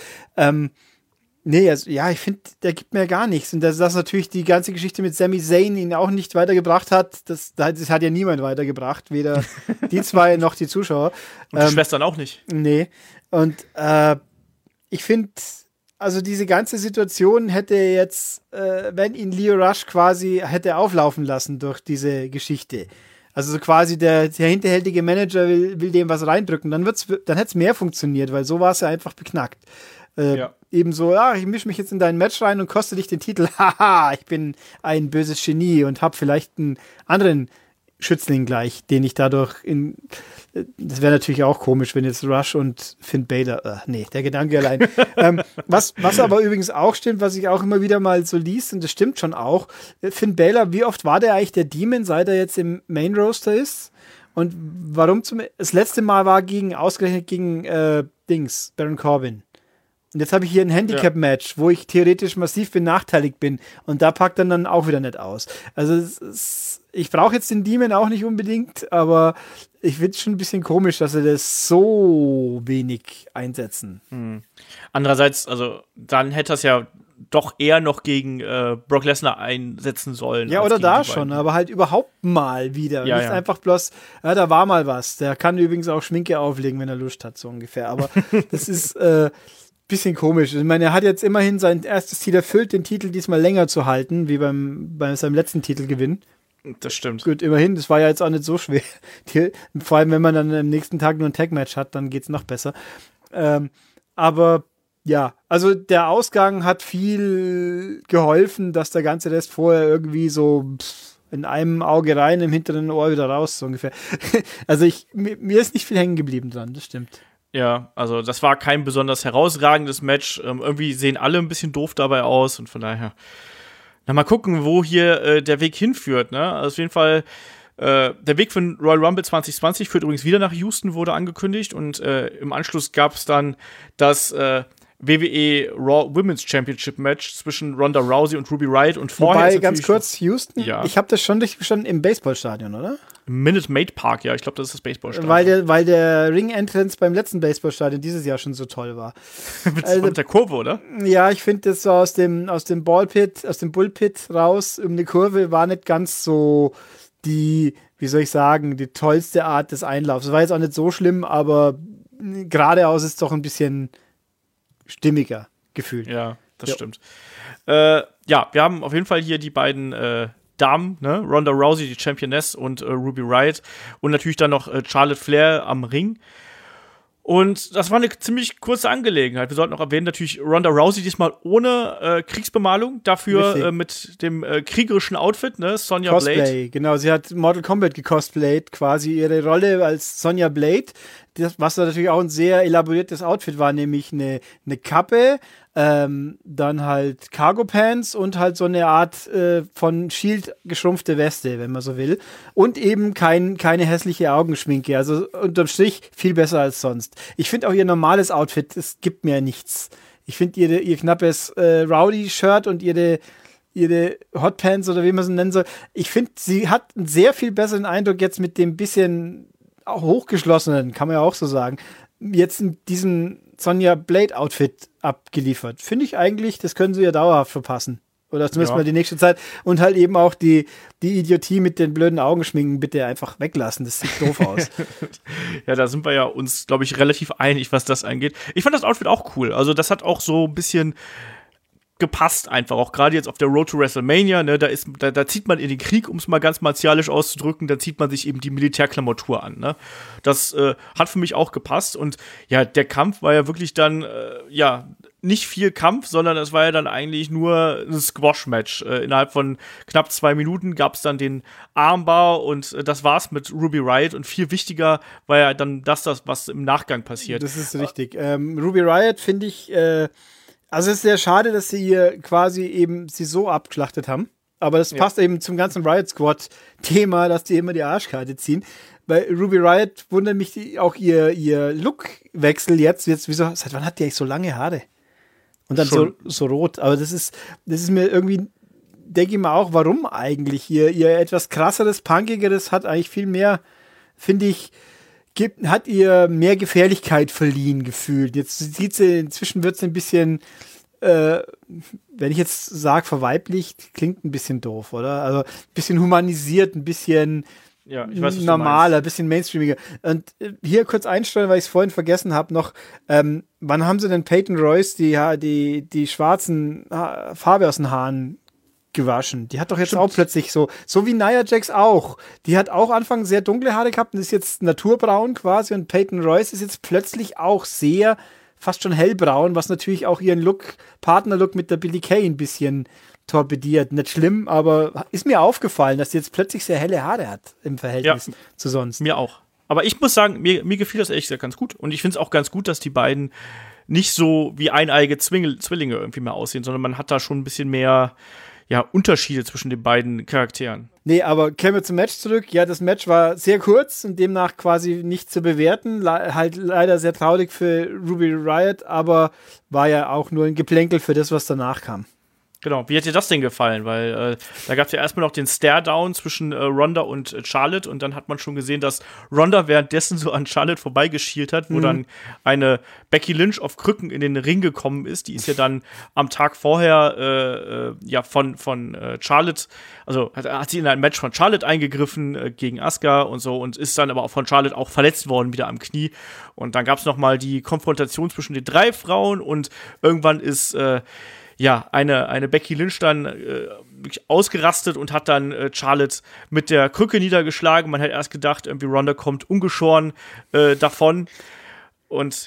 Nee, also, ja, ich finde, der gibt mir gar nichts. Und dass natürlich die ganze Geschichte mit Sami Zayn ihn auch nicht weitergebracht hat, das hat ja niemand weitergebracht, weder die zwei noch die Zuschauer. Und die Schwestern auch nicht. Nee. Und ich finde, also diese ganze Situation hätte jetzt, wenn ihn Lio Rush quasi hätte auflaufen lassen durch diese Geschichte. Also so quasi der hinterhältige Manager will dem was reindrücken, dann hätte es mehr funktioniert, weil so war es ja einfach beknackt. Ebenso, ich mische mich jetzt in dein Match rein und koste dich den Titel. Haha, ich bin ein böses Genie und habe vielleicht einen anderen Schützling gleich, den ich dadurch das wäre natürlich auch komisch, wenn jetzt Rush und Finn Balor, nee, der Gedanke allein. Was aber übrigens auch stimmt, was ich auch immer wieder mal so liest, und das stimmt schon auch, Finn Balor, wie oft war der eigentlich der Demon, seit er jetzt im Main Roster ist? Und warum das letzte Mal war ausgerechnet gegen Baron Corbin. Und jetzt habe ich hier ein Handicap-Match, wo ich theoretisch massiv benachteiligt bin. Und da packt er dann auch wieder nicht aus. Also ich brauche jetzt den Demon auch nicht unbedingt, aber ich finde es schon ein bisschen komisch, dass sie das so wenig einsetzen. Andererseits, also dann hätte das ja doch eher noch gegen Brock Lesnar einsetzen sollen. Ja, oder da schon, aber halt überhaupt mal wieder. Ja, nicht einfach bloß, da war mal was. Der kann übrigens auch Schminke auflegen, wenn er Lust hat, so ungefähr. Aber das ist bisschen komisch. Ich meine, er hat jetzt immerhin sein erstes Ziel erfüllt, den Titel diesmal länger zu halten, wie bei seinem letzten Titelgewinn. Das stimmt. Gut, immerhin, das war ja jetzt auch nicht so schwer. Vor allem, wenn man dann am nächsten Tag nur ein Tag-Match hat, dann geht's noch besser. Aber ja, also der Ausgang hat viel geholfen, dass der ganze Rest vorher irgendwie so in einem Auge rein, im hinteren Ohr wieder raus, so ungefähr. Also mir ist nicht viel hängen geblieben dran, das stimmt. Ja, also das war kein besonders herausragendes Match. Irgendwie sehen alle ein bisschen doof dabei aus und von daher. Na, mal gucken, wo hier der Weg hinführt, ne? Also auf jeden Fall, der Weg für den Royal Rumble 2020 führt übrigens wieder nach Houston, wurde angekündigt und im Anschluss gab es dann das WWE Raw Women's Championship Match zwischen Ronda Rousey und Ruby Riott und vorher. Wobei, ganz kurz, Houston, ja. Ich habe das schon richtig verstanden, im Baseballstadion, oder? Minute Maid Park, ja, ich glaube, das ist das Baseballstadion. Weil der Ring-Entrance beim letzten Baseballstadion dieses Jahr schon so toll war. Mit der Kurve, oder? Ja, ich finde das so aus dem Ballpit, aus dem Bullpit raus um eine Kurve war nicht ganz so die, wie soll ich sagen, die tollste Art des Einlaufs. Es war jetzt auch nicht so schlimm, aber geradeaus ist es doch ein bisschen stimmiger gefühlt. Ja, das stimmt. Ja, wir haben auf jeden Fall hier die beiden Damen, ne? Ronda Rousey, die Championess, und Ruby Riott. Und natürlich dann noch Charlotte Flair am Ring. Und das war eine ziemlich kurze Angelegenheit. Wir sollten auch erwähnen, natürlich Ronda Rousey diesmal ohne Kriegsbemalung, dafür mit dem kriegerischen Outfit, ne? Sonya Blade. Genau, sie hat Mortal Kombat gecosplayt, quasi ihre Rolle als Sonya Blade, was da natürlich auch ein sehr elaboriertes Outfit war, nämlich eine Kappe, dann halt Cargo Pants und halt so eine Art von Shield geschrumpfte Weste, wenn man so will. Und eben keine hässliche Augenschminke. Also unterm Strich viel besser als sonst. Ich finde auch ihr normales Outfit, es gibt mir nichts. Ich finde ihr knappes Rowdy-Shirt und ihre Hotpants oder wie man sie nennen soll. Ich finde, sie hat einen sehr viel besseren Eindruck jetzt mit dem bisschen auch hochgeschlossenen, kann man ja auch so sagen, jetzt in diesem Sonya Blade Outfit abgeliefert. Finde ich eigentlich, das können sie ja dauerhaft verpassen. Oder zumindest mal die nächste Zeit. Und halt eben auch die Idiotie mit den blöden Augenschminken bitte einfach weglassen. Das sieht doof aus. Ja, da sind wir ja uns, glaube ich, relativ einig, was das angeht. Ich fand das Outfit auch cool. Also das hat auch so ein bisschen gepasst einfach, auch gerade jetzt auf der Road to WrestleMania, ne, da zieht man in den Krieg, um es mal ganz martialisch auszudrücken, da zieht man sich eben die Militärklamotur an, ne. Das hat für mich auch gepasst und ja, der Kampf war ja wirklich dann, nicht viel Kampf, sondern es war ja dann eigentlich nur ein Squash-Match. Innerhalb von knapp 2 Minuten gab es dann den Armbar und das war's mit Ruby Riott und viel wichtiger war ja dann das, was im Nachgang passiert. Das ist richtig. Ruby Riott finde ich, also es ist sehr schade, dass sie ihr quasi eben sie so abgeschlachtet haben. Aber das passt eben zum ganzen Riot Squad-Thema, dass die immer die Arschkarte ziehen. Bei Ruby Riott wundert mich auch ihr Lookwechsel jetzt. Wieso, seit wann hat die eigentlich so lange Haare? Und dann so rot. Aber das ist mir irgendwie, denke ich mal auch, warum eigentlich? Ihr etwas krasseres, punkigeres hat eigentlich viel mehr, finde ich, hat ihr mehr Gefährlichkeit verliehen gefühlt. Jetzt sieht sie, inzwischen wird sie ein bisschen, wenn ich jetzt sage verweiblicht, klingt ein bisschen doof, oder? Also ein bisschen humanisiert, ein bisschen ich weiß, normaler, ein bisschen mainstreamiger. Und hier kurz einstellen, weil ich es vorhin vergessen habe noch, wann haben sie denn Peyton Royce die schwarzen Farbe aus den Haaren gewaschen? Die hat doch jetzt auch plötzlich so wie Nia Jax auch. Die hat auch Anfang sehr dunkle Haare gehabt und ist jetzt naturbraun quasi und Peyton Royce ist jetzt plötzlich auch sehr, fast schon hellbraun, was natürlich auch ihren Partnerlook mit der Billie Kay ein bisschen torpediert. Nicht schlimm, aber ist mir aufgefallen, dass sie jetzt plötzlich sehr helle Haare hat im Verhältnis zu sonst. Mir auch. Aber ich muss sagen, mir gefiel das ehrlich gesagt ganz gut. Und ich finde es auch ganz gut, dass die beiden nicht so wie eineige Zwillinge irgendwie mehr aussehen, sondern man hat da schon ein bisschen mehr Unterschiede zwischen den beiden Charakteren. Nee, aber kämen wir zum Match zurück. Ja, das Match war sehr kurz und demnach quasi nicht zu bewerten. Halt leider sehr traurig für Ruby Riott, aber war ja auch nur ein Geplänkel für das, was danach kam. Genau, wie hat dir das denn gefallen? Weil da gab es ja erstmal noch den Stare-Down zwischen Ronda und Charlotte und dann hat man schon gesehen, dass Ronda währenddessen so an Charlotte vorbeigeschielt hat, wo dann eine Becky Lynch auf Krücken in den Ring gekommen ist. Die ist ja dann am Tag vorher von Charlotte, also hat sie in ein Match von Charlotte eingegriffen gegen Asuka und so und ist dann aber auch von Charlotte auch verletzt worden, wieder am Knie. Und dann gab es nochmal die Konfrontation zwischen den 3 Frauen und irgendwann ist eine Becky Lynch dann ausgerastet und hat dann Charlotte mit der Krücke niedergeschlagen. Man hat erst gedacht, irgendwie Ronda kommt ungeschoren davon. Und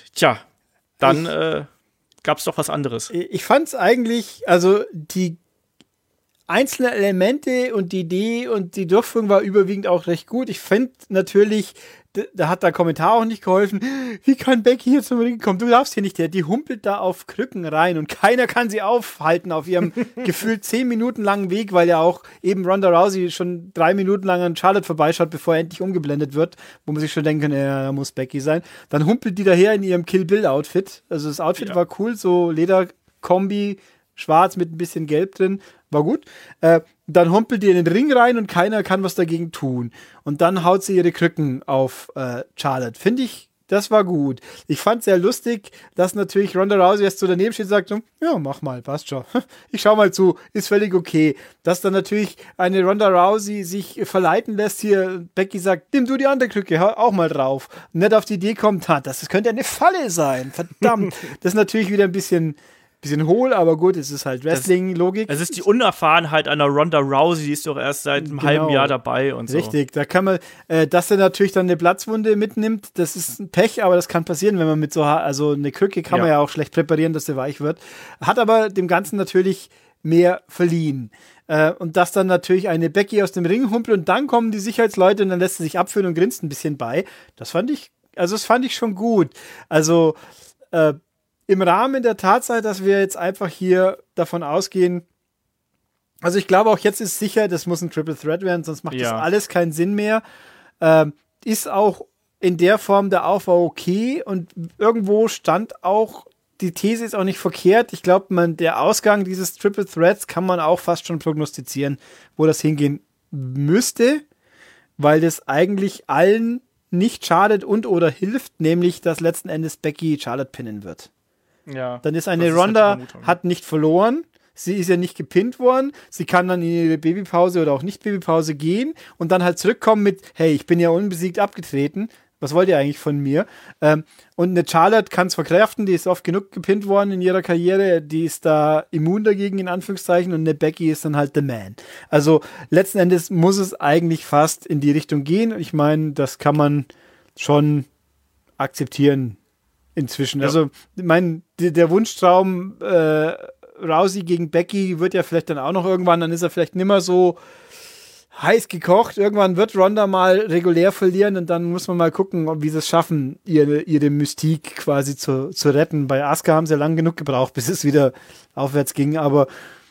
dann gab es doch was anderes. Ich fand es eigentlich, also die einzelnen Elemente und die Idee und die Durchführung war überwiegend auch recht gut. Ich finde natürlich da hat der Kommentar auch nicht geholfen. Wie kann Becky hier zum Ring kommen? Du darfst hier nicht. Die humpelt da auf Krücken rein und keiner kann sie aufhalten auf ihrem gefühlt 10 Minuten langen Weg, weil ja auch eben Ronda Rousey schon 3 Minuten lang an Charlotte vorbeischaut, bevor er endlich umgeblendet wird, wo man sich schon denken kann, ja, da muss Becky sein. Dann humpelt die daher in ihrem Kill Bill Outfit. Also das Outfit war cool, so Lederkombi, schwarz mit ein bisschen Gelb drin, war gut. Dann humpelt die in den Ring rein und keiner kann was dagegen tun. Und dann haut sie ihre Krücken auf Charlotte. Finde ich, das war gut. Ich fand sehr lustig, dass natürlich Ronda Rousey erst so daneben steht und sagt so, ja, mach mal, passt schon. Ich schau mal zu, ist völlig okay. Dass dann natürlich eine Ronda Rousey sich verleiten lässt, hier Becky sagt, nimm du die andere Krücke, hau auch mal drauf. Und nicht auf die Idee kommt, das könnte eine Falle sein, verdammt. Das ist natürlich wieder ein bisschen hohl, aber gut, es ist halt Wrestling-Logik. Es ist die Unerfahrenheit einer Ronda Rousey, die ist doch erst seit einem halben Jahr dabei und so. Richtig, da kann man, dass er natürlich dann eine Platzwunde mitnimmt, das ist ein Pech, aber das kann passieren, wenn man mit also eine Krücke kann man ja auch schlecht präparieren, dass sie weich wird. Hat aber dem Ganzen natürlich mehr verliehen. Und dass dann natürlich eine Becky aus dem Ring humpelt und dann kommen die Sicherheitsleute und dann lässt sie sich abführen und grinst ein bisschen bei. Das fand ich schon gut. Also, im Rahmen der Tatsache, dass wir jetzt einfach hier davon ausgehen, also ich glaube auch jetzt ist sicher, das muss ein Triple Threat werden, sonst macht das alles keinen Sinn mehr. Ist auch in der Form der Aufbau okay und irgendwo stand auch, die These ist auch nicht verkehrt. Ich glaube, der Ausgang dieses Triple Threats kann man auch fast schon prognostizieren, wo das hingehen müsste, weil das eigentlich allen nicht schadet und oder hilft, nämlich dass letzten Endes Becky Charlotte pinnen wird. Ja, dann ist eine Ronda, hat nicht verloren, sie ist ja nicht gepinnt worden, sie kann dann in ihre Babypause oder auch nicht Babypause gehen und dann halt zurückkommen mit, hey, ich bin ja unbesiegt abgetreten, was wollt ihr eigentlich von mir? Und eine Charlotte kann es verkraften, die ist oft genug gepinnt worden in ihrer Karriere, die ist da immun dagegen, in Anführungszeichen, und eine Becky ist dann halt the man. Also letzten Endes muss es eigentlich fast in die Richtung gehen. Ich meine, das kann man schon akzeptieren inzwischen. Ja. Also, ich meine, der Wunschtraum Rousey gegen Becky wird ja vielleicht dann auch noch irgendwann, dann ist er vielleicht nimmer so heiß gekocht. Irgendwann wird Ronda mal regulär verlieren und dann muss man mal gucken, wie sie es schaffen, ihre Mystik quasi zu retten. Bei Asuka haben sie ja lang genug gebraucht, bis es wieder aufwärts ging. Aber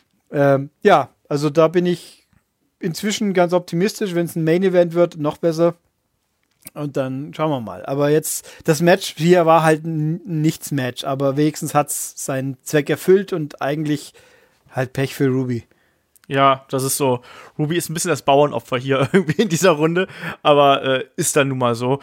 also da bin ich inzwischen ganz optimistisch. Wenn es ein Main-Event wird, noch besser. Und dann schauen wir mal. Aber jetzt, das Match hier war halt ein Nichts-Match, aber wenigstens hat es seinen Zweck erfüllt und eigentlich halt Pech für Ruby. Ja, das ist so. Ruby ist ein bisschen das Bauernopfer hier irgendwie in dieser Runde, aber ist dann nun mal so.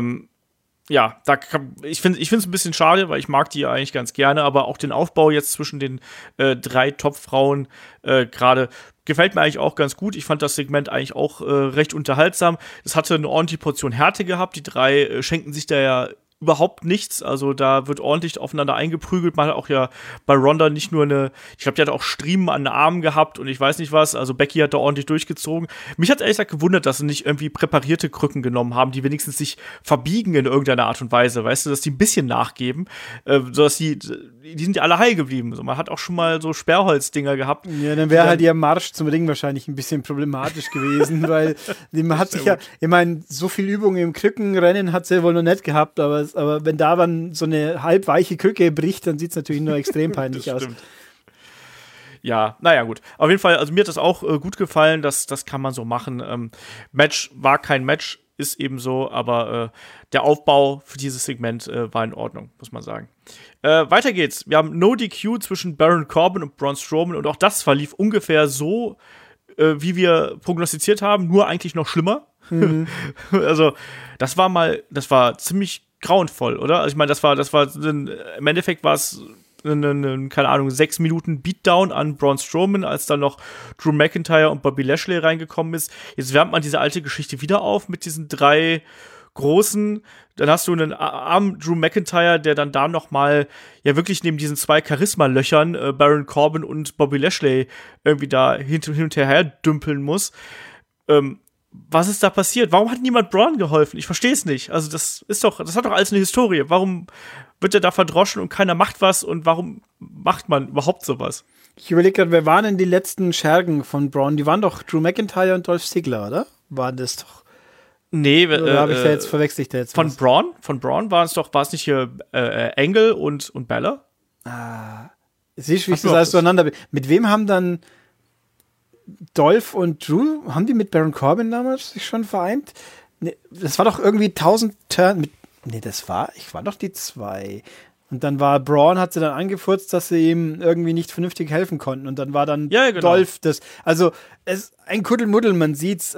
Ich finde es ein bisschen schade, weil ich mag die ja eigentlich ganz gerne, aber auch den Aufbau jetzt zwischen den 3 Top-Frauen gerade gefällt mir eigentlich auch ganz gut. Ich fand das Segment eigentlich auch recht unterhaltsam. Es hatte eine ordentliche Portion Härte gehabt. Die 3 schenken sich da ja überhaupt nichts. Also da wird ordentlich aufeinander eingeprügelt. Man hat auch ja bei Ronda nicht nur ich glaube, die hat auch Striemen an den Armen gehabt und ich weiß nicht was. Also Becky hat da ordentlich durchgezogen. Mich hat ehrlich gesagt gewundert, dass sie nicht irgendwie präparierte Krücken genommen haben, die wenigstens sich verbiegen in irgendeiner Art und Weise. Weißt du, dass die ein bisschen nachgeben. Sodass die sind ja alle heil geblieben. So, man hat auch schon mal so Sperrholzdinger gehabt. Ja, dann wäre halt ihr Marsch zum Ring wahrscheinlich ein bisschen problematisch gewesen, weil man hat sich ja, ich meine, so viel Übung im Krückenrennen hat sie wohl noch nicht gehabt, aber wenn da dann so eine halbweiche Krücke bricht, dann sieht es natürlich nur extrem peinlich aus. Ja, naja, gut. Auf jeden Fall, also mir hat das auch gut gefallen, das kann man so machen. Match war kein Match, ist eben so, aber der Aufbau für dieses Segment war in Ordnung, muss man sagen. Weiter geht's. Wir haben No DQ zwischen Baron Corbin und Braun Strowman und auch das verlief ungefähr so, wie wir prognostiziert haben, nur eigentlich noch schlimmer. Mhm. Also, das war ziemlich grauenvoll, oder? Also ich meine, im Endeffekt war es keine Ahnung, 6 Minuten Beatdown an Braun Strowman, als dann noch Drew McIntyre und Bobby Lashley reingekommen ist. Jetzt wärmt man diese alte Geschichte wieder auf mit diesen 3 Großen. Dann hast du einen armen Drew McIntyre, der dann da noch mal ja wirklich neben diesen 2 Charisma-Löchern Baron Corbin und Bobby Lashley irgendwie da hin und her dümpeln muss. Was ist da passiert? Warum hat niemand Braun geholfen? Ich verstehe es nicht. Also das hat doch alles eine Historie. Warum wird er da verdroschen und keiner macht was und warum macht man überhaupt sowas? Ich überlege gerade, wer waren denn die letzten Schergen von Braun? Die waren doch Drew McIntyre und Dolph Ziggler, oder? Waren das doch? Nee, oder habe ich da jetzt verwechselt? Von Braun war es nicht hier Angle und Balor? Siehst du, wie ich das alles durcheinander bin? Mit wem haben dann Dolph und Drew, haben die mit Baron Corbin damals sich schon vereint? Nee, das war doch irgendwie 1000 Turn. Ich war doch die 2. Und dann war Braun, hat sie dann angefurzt, dass sie ihm irgendwie nicht vernünftig helfen konnten. Und dann war dann Dolph das. Also, es ist ein Kuddelmuddel, man sieht's.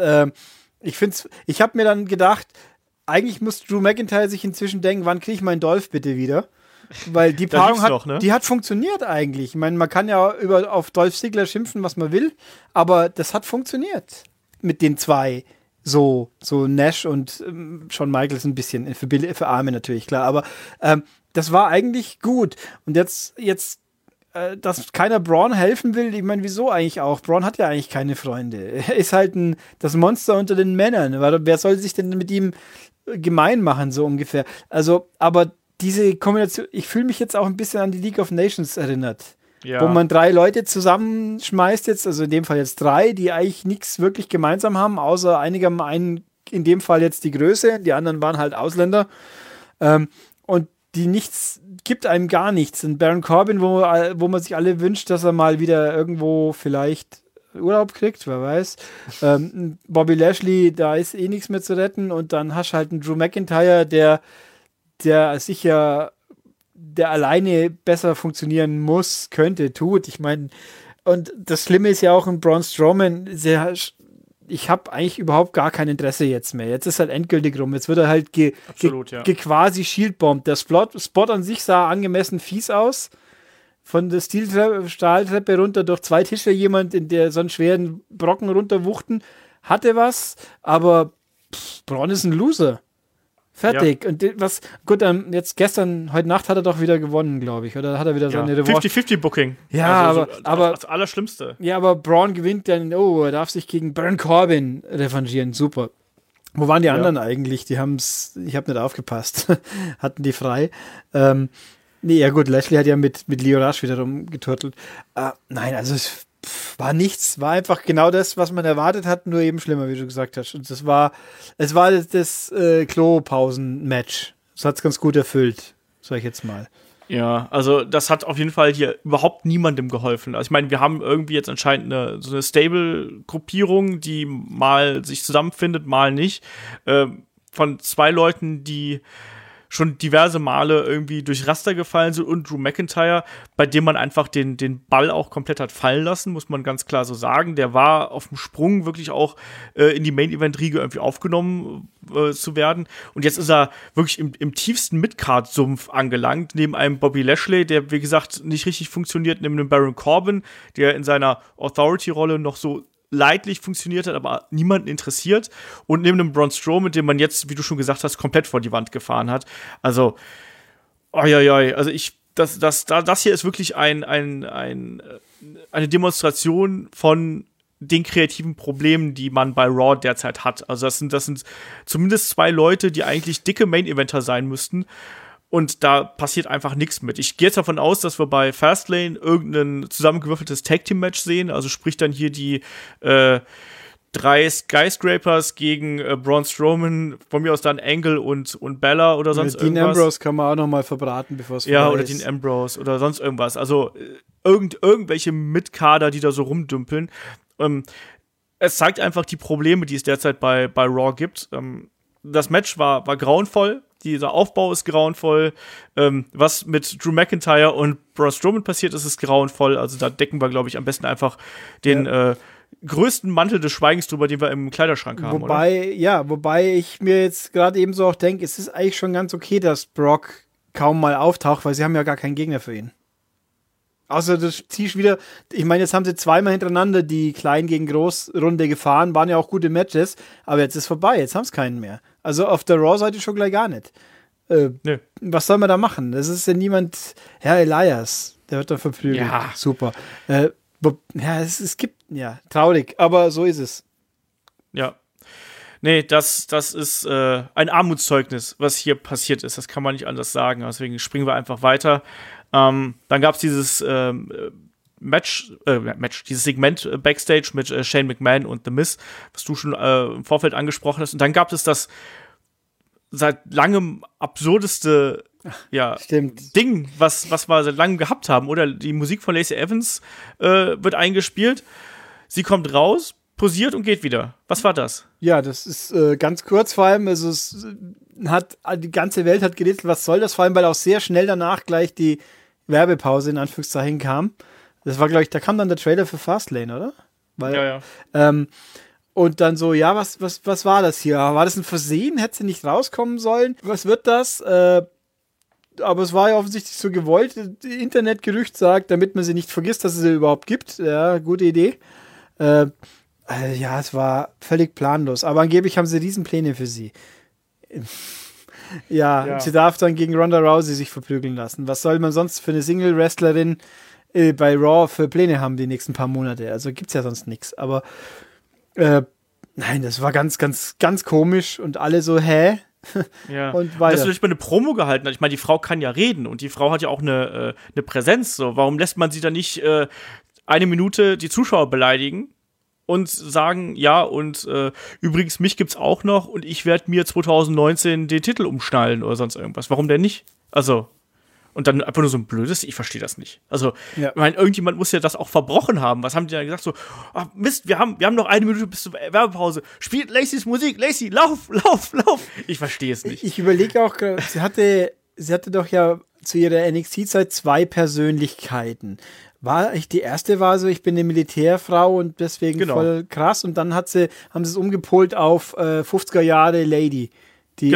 Ich habe mir dann gedacht, eigentlich muss Drew McIntyre sich inzwischen denken, wann kriege ich meinen Dolph bitte wieder? Weil die Paarung die hat funktioniert eigentlich. Ich meine, man kann ja auf Dolph Ziggler schimpfen, was man will, aber das hat funktioniert mit den zwei. So Nash und Shawn Michaels ein bisschen, für Arme natürlich, klar, aber das war eigentlich gut. Und jetzt dass keiner Braun helfen will, ich meine, wieso eigentlich auch? Braun hat ja eigentlich keine Freunde. Er ist halt das Monster unter den Männern. Wer soll sich denn mit ihm gemein machen, so ungefähr? Also, aber diese Kombination, ich fühle mich jetzt auch ein bisschen an die League of Nations erinnert. Ja. Wo man 3 Leute zusammenschmeißt jetzt, also in dem Fall jetzt 3, die eigentlich nichts wirklich gemeinsam haben, außer einen, in dem Fall jetzt die Größe, die anderen waren halt Ausländer. Und die gibt einem gar nichts. Und Baron Corbin, wo man sich alle wünscht, dass er mal wieder irgendwo vielleicht Urlaub kriegt, wer weiß. Bobby Lashley, da ist eh nichts mehr zu retten. Und dann hast du halt einen Drew McIntyre, der sicher der alleine besser funktionieren muss, tut. Ich meine, und das Schlimme ist ja auch in Braun Strowman, ich habe eigentlich überhaupt gar kein Interesse jetzt mehr. Jetzt ist halt endgültig rum. Jetzt wird er halt quasi shieldbombt. Der Spot an sich sah angemessen fies aus. Von der Stahltreppe runter durch 2 Tische jemand in der so einen schweren Brocken runterwuchten. Hatte was, aber Braun ist ein Loser. Fertig. Ja. Und heute Nacht hat er doch wieder gewonnen, glaube ich. Oder hat er wieder seine Revanche? 50-50-Booking. Ja, also aber das Allerschlimmste. Ja, aber Braun gewinnt dann, er darf sich gegen Baron Corbin revanchieren. Super. Wo waren die anderen eigentlich? Ich habe nicht aufgepasst. Hatten die frei. Lashley hat ja mit Lio Rush wieder rumgeturtelt. Nein, also es war nichts, war einfach genau das, was man erwartet hat, nur eben schlimmer, wie du gesagt hast. Und es war das Klo-Pausen-Match. Das hat es ganz gut erfüllt, sag ich jetzt mal. Ja, also das hat auf jeden Fall hier überhaupt niemandem geholfen. Also ich meine, wir haben irgendwie jetzt anscheinend so eine Stable-Gruppierung, die mal sich zusammenfindet, mal nicht. Von 2 Leuten, die schon diverse Male irgendwie durch Raster gefallen sind und Drew McIntyre, bei dem man einfach den Ball auch komplett hat fallen lassen, muss man ganz klar so sagen. Der war auf dem Sprung wirklich auch in die Main-Event-Riege irgendwie aufgenommen zu werden. Und jetzt ist er wirklich im tiefsten Mid-Card-Sumpf angelangt, neben einem Bobby Lashley, der, wie gesagt, nicht richtig funktioniert, neben einem Baron Corbin, der in seiner Authority-Rolle noch so leidlich funktioniert hat, aber niemanden interessiert. Und neben einem Braun Strowman, mit dem man jetzt, wie du schon gesagt hast, komplett vor die Wand gefahren hat. Also, also das hier ist wirklich eine Demonstration von den kreativen Problemen, die man bei Raw derzeit hat. Also das sind zumindest 2 Leute, die eigentlich dicke Main-Eventer sein müssten. Und da passiert einfach nichts mit. Ich gehe jetzt davon aus, dass wir bei Fastlane irgendein zusammengewürfeltes Tag-Team-Match sehen. Also sprich dann hier die 3 Skyscrapers gegen Braun Strowman, von mir aus dann Angle und Balor oder sonst Dean irgendwas. Ambrose kann man auch noch mal verbraten, bevor es vorbei ist. Ja, oder Dean Ambrose oder sonst irgendwas. Also irgendwelche Mitkader, die da so rumdümpeln. Es zeigt einfach die Probleme, die es derzeit bei Raw gibt. Das Match war grauenvoll. Dieser Aufbau ist grauenvoll. Was mit Drew McIntyre und Braun Strowman passiert ist grauenvoll. Also da decken wir, glaube ich, am besten einfach den größten Mantel des Schweigens drüber, den wir im Kleiderschrank haben, wobei ich mir jetzt gerade eben so auch denke, es ist eigentlich schon ganz okay, dass Brock kaum mal auftaucht, weil sie haben ja gar keinen Gegner für ihn. Außer du ziehst wieder, ich meine, jetzt haben sie 2-mal hintereinander die Klein gegen Groß-Runde gefahren, waren ja auch gute Matches, aber jetzt ist vorbei, jetzt haben sie keinen mehr. Also auf der Raw-Seite schon gleich gar nicht. Nee. Was soll man da machen? Das ist ja niemand, Herr Elias, der wird da verprügelt. Ja. Super. Es gibt, traurig, aber so ist es. Ja. Nee, das ist ein Armutszeugnis, was hier passiert ist. Das kann man nicht anders sagen. Deswegen springen wir einfach weiter. Dann gab es dieses dieses Segment Backstage mit Shane McMahon und The Miz, was du schon im Vorfeld angesprochen hast. Und dann gab es das seit langem absurdeste Ding, was wir seit langem gehabt haben. Oder die Musik von Lacey Evans wird eingespielt. Sie kommt raus, posiert und geht wieder. Was war das? Ja, das ist ganz kurz vor allem. Also die ganze Welt hat gerätselt, was soll das? Vor allem, weil auch sehr schnell danach gleich die Werbepause in Anführungszeichen kam. Das war, glaube ich, da kam dann der Trailer für Fastlane, oder? Und dann so, ja, was war das hier? War das ein Versehen? Hätte sie nicht rauskommen sollen? Was wird das? Aber es war ja offensichtlich so gewollt. Internetgerücht sagt, damit man sie nicht vergisst, dass es sie überhaupt gibt. Ja, gute Idee. Es war völlig planlos. Aber angeblich haben sie Riesenpläne für sie. Sie darf dann gegen Ronda Rousey sich verprügeln lassen. Was soll man sonst für eine Single-Wrestlerin bei Raw für Pläne haben die nächsten paar Monate? Also gibt's ja sonst nichts. Aber nein, das war ganz, ganz, ganz komisch und alle so, hä? Ja. Und weiter. Dass du durch mal eine Promo gehalten hast. Ich meine, die Frau kann ja reden und die Frau hat ja auch eine Präsenz. So. Warum lässt man sie dann nicht eine Minute die Zuschauer beleidigen und sagen, ja, und übrigens, mich gibt's auch noch und ich werde mir 2019 den Titel umschnallen oder sonst irgendwas. Warum denn nicht? Also, und dann einfach nur so ein blödes, ich verstehe das nicht. Also, ich meine, irgendjemand muss ja das auch verbrochen haben. Was haben die dann gesagt? So, ach Mist, wir haben noch eine Minute bis zur Werbepause. Spielt Lacey's Musik, Lacey, lauf! Ich verstehe es nicht. Ich überlege auch, sie hatte doch ja zu ihrer NXT-Zeit 2 Persönlichkeiten. Die erste war so, ich bin eine Militärfrau und deswegen voll krass. Und dann haben sie es umgepolt auf 50er Jahre Lady. Die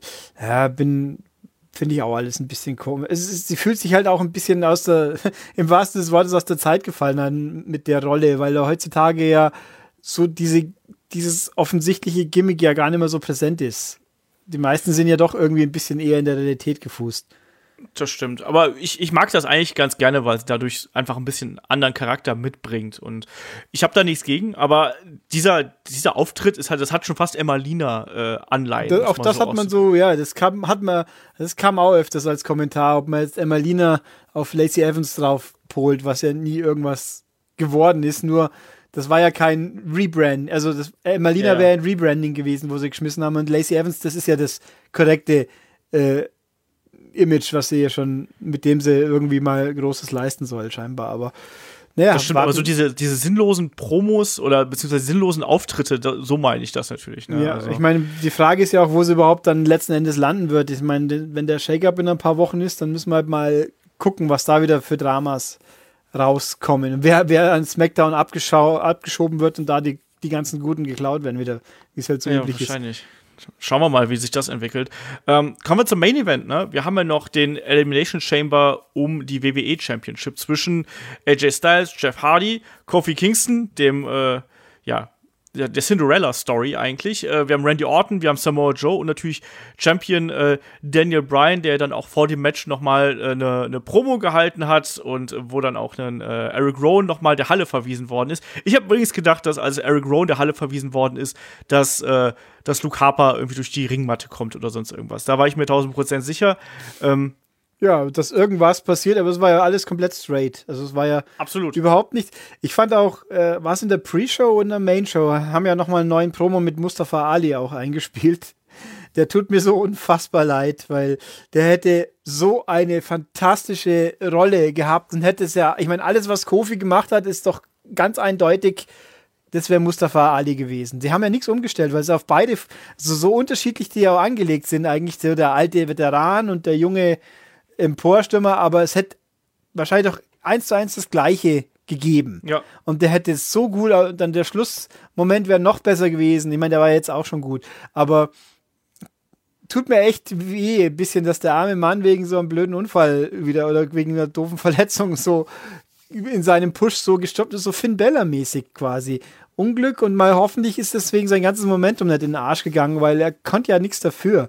finde ich auch alles ein bisschen komisch. Sie fühlt sich halt auch ein bisschen im wahrsten des Wortes aus der Zeit gefallen an mit der Rolle, weil heutzutage ja so dieses offensichtliche Gimmick ja gar nicht mehr so präsent ist. Die meisten sind ja doch irgendwie ein bisschen eher in der Realität gefußt. Das stimmt, aber ich mag das eigentlich ganz gerne, weil es dadurch einfach ein bisschen anderen Charakter mitbringt und ich habe da nichts gegen, aber dieser Auftritt ist halt, das hat schon fast Emmalina Anleihen. Das hat man so, das kam auch öfters als Kommentar, ob man jetzt Emmalina auf Lacey Evans drauf polt, was ja nie irgendwas geworden ist, nur das war ja kein Rebrand, also Emmalina wäre ein Rebranding gewesen, wo sie geschmissen haben und Lacey Evans, das ist ja das korrekte Image, was sie ja schon, mit dem sie irgendwie mal Großes leisten soll, scheinbar, aber naja. Das stimmt, aber so diese sinnlosen Promos oder beziehungsweise sinnlosen Auftritte, so meine ich das natürlich. Ne? Ja, also. Ich meine, die Frage ist ja auch, wo sie überhaupt dann letzten Endes landen wird. Ich meine, wenn der Shake-Up in ein paar Wochen ist, dann müssen wir halt mal gucken, was da wieder für Dramas rauskommen. Wer an SmackDown abgeschoben wird und da die ganzen Guten geklaut werden wieder, wie es halt so üblich wahrscheinlich. Schauen wir mal, wie sich das entwickelt. Kommen wir zum Main Event, ne? Wir haben ja noch den Elimination Chamber um die WWE Championship zwischen AJ Styles, Jeff Hardy, Kofi Kingston, dem, der Cinderella-Story eigentlich. Wir haben Randy Orton, wir haben Samoa Joe und natürlich Champion Daniel Bryan, der dann auch vor dem Match nochmal eine Promo gehalten hat und wo dann auch Eric Rowan nochmal der Halle verwiesen worden ist. Ich habe übrigens gedacht, dass als Eric Rowan der Halle verwiesen worden ist, dass Luke Harper irgendwie durch die Ringmatte kommt oder sonst irgendwas. Da war ich mir 1000% sicher. Dass irgendwas passiert, aber es war ja alles komplett straight. Also es war ja absolut überhaupt nichts. Ich fand auch, war es in der Pre-Show und in der Main-Show, haben ja nochmal einen neuen Promo mit Mustafa Ali auch eingespielt. Der tut mir so unfassbar leid, weil der hätte so eine fantastische Rolle gehabt und hätte es ja, ich meine, alles, was Kofi gemacht hat, ist doch ganz eindeutig, das wäre Mustafa Ali gewesen. Sie haben ja nichts umgestellt, weil sie auf beide, so unterschiedlich die ja auch angelegt sind, eigentlich so der alte Veteran und der junge Emporstürmer, aber es hätte wahrscheinlich doch 1:1 das Gleiche gegeben. Ja. Und der hätte es so gut, dann der Schlussmoment wäre noch besser gewesen. Ich meine, der war jetzt auch schon gut, aber tut mir echt weh, ein bisschen, dass der arme Mann wegen so einem blöden Unfall wieder oder wegen einer doofen Verletzung so in seinem Push so gestoppt ist, so Finn Balor-mäßig quasi. Unglück und mal hoffentlich ist deswegen sein ganzes Momentum nicht in den Arsch gegangen, weil er konnte ja nichts dafür.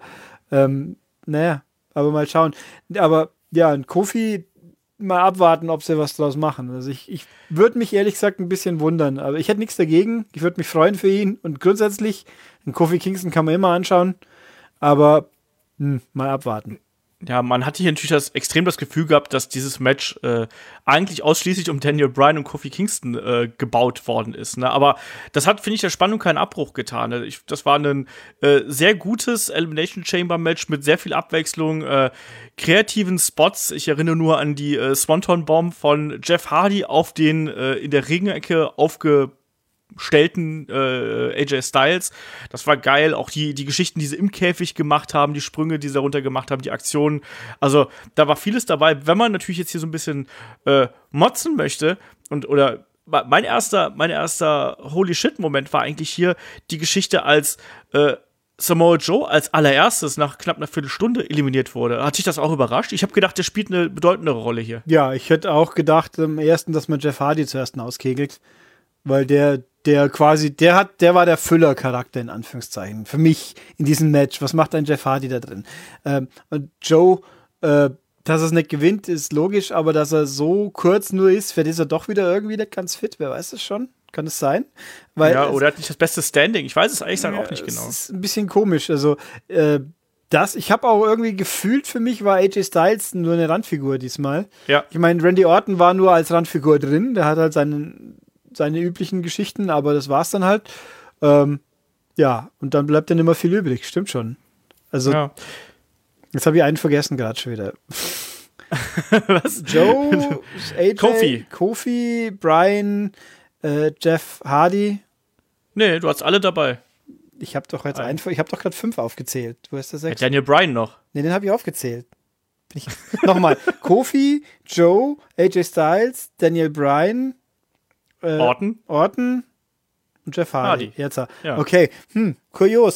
Aber mal schauen. Aber ja, ein Kofi, mal abwarten, ob sie was draus machen. Also ich würde mich ehrlich gesagt ein bisschen wundern. Aber ich hätte nichts dagegen. Ich würde mich freuen für ihn. Und grundsätzlich, einen Kofi Kingston kann man immer anschauen. Aber mal abwarten. Ja, man hatte hier natürlich extrem das Gefühl gehabt, dass dieses Match eigentlich ausschließlich um Daniel Bryan und Kofi Kingston gebaut worden ist. Ne? Aber das hat, finde ich, der Spannung keinen Abbruch getan. Ne? Das war ein sehr gutes Elimination Chamber Match mit sehr viel Abwechslung, kreativen Spots. Ich erinnere nur an die Swanton Bomb von Jeff Hardy auf den in der Ringecke aufgestellten AJ Styles. Das war geil. Auch die Geschichten, die sie im Käfig gemacht haben, die Sprünge, die sie darunter gemacht haben, die Aktionen. Also, da war vieles dabei. Wenn man natürlich jetzt hier so ein bisschen motzen möchte oder mein erster Holy Shit-Moment war eigentlich hier die Geschichte, als Samoa Joe als allererstes nach knapp einer Viertelstunde eliminiert wurde. Hat dich das auch überrascht? Ich habe gedacht, der spielt eine bedeutendere Rolle hier. Ja, ich hätte auch gedacht im ersten, dass man Jeff Hardy zuerst auskegelt, weil der war der Füller-Charakter in Anführungszeichen. Für mich in diesem Match. Was macht ein Jeff Hardy da drin? Und Joe, dass er es nicht gewinnt, ist logisch, aber dass er so kurz nur ist, vielleicht ist er doch wieder irgendwie nicht ganz fit. Wer weiß es schon? Kann es sein? Weil oder hat nicht das beste Standing. Ich weiß es eigentlich auch nicht genau. Das ist ein bisschen komisch. Also, ich habe auch irgendwie gefühlt, für mich war AJ Styles nur eine Randfigur diesmal. Ja. Ich meine, Randy Orton war nur als Randfigur drin. Der hat halt seine üblichen Geschichten, aber das war's dann halt. Ja, und dann bleibt dann immer viel übrig. Stimmt schon. Also, ja. Jetzt habe ich einen vergessen gerade schon wieder. Was? Joe, AJ, Kofi, Bryan, Jeff Hardy. Nee, du hast alle dabei. Ich habe doch gerade 5 aufgezählt. Wo ist der 6? Daniel Bryan noch. Nee, den habe ich aufgezählt. Nochmal. Kofi, Joe, AJ Styles, Daniel Bryan, Orton und Jeff Hardy. Jetzt. Ja. Okay, kurios.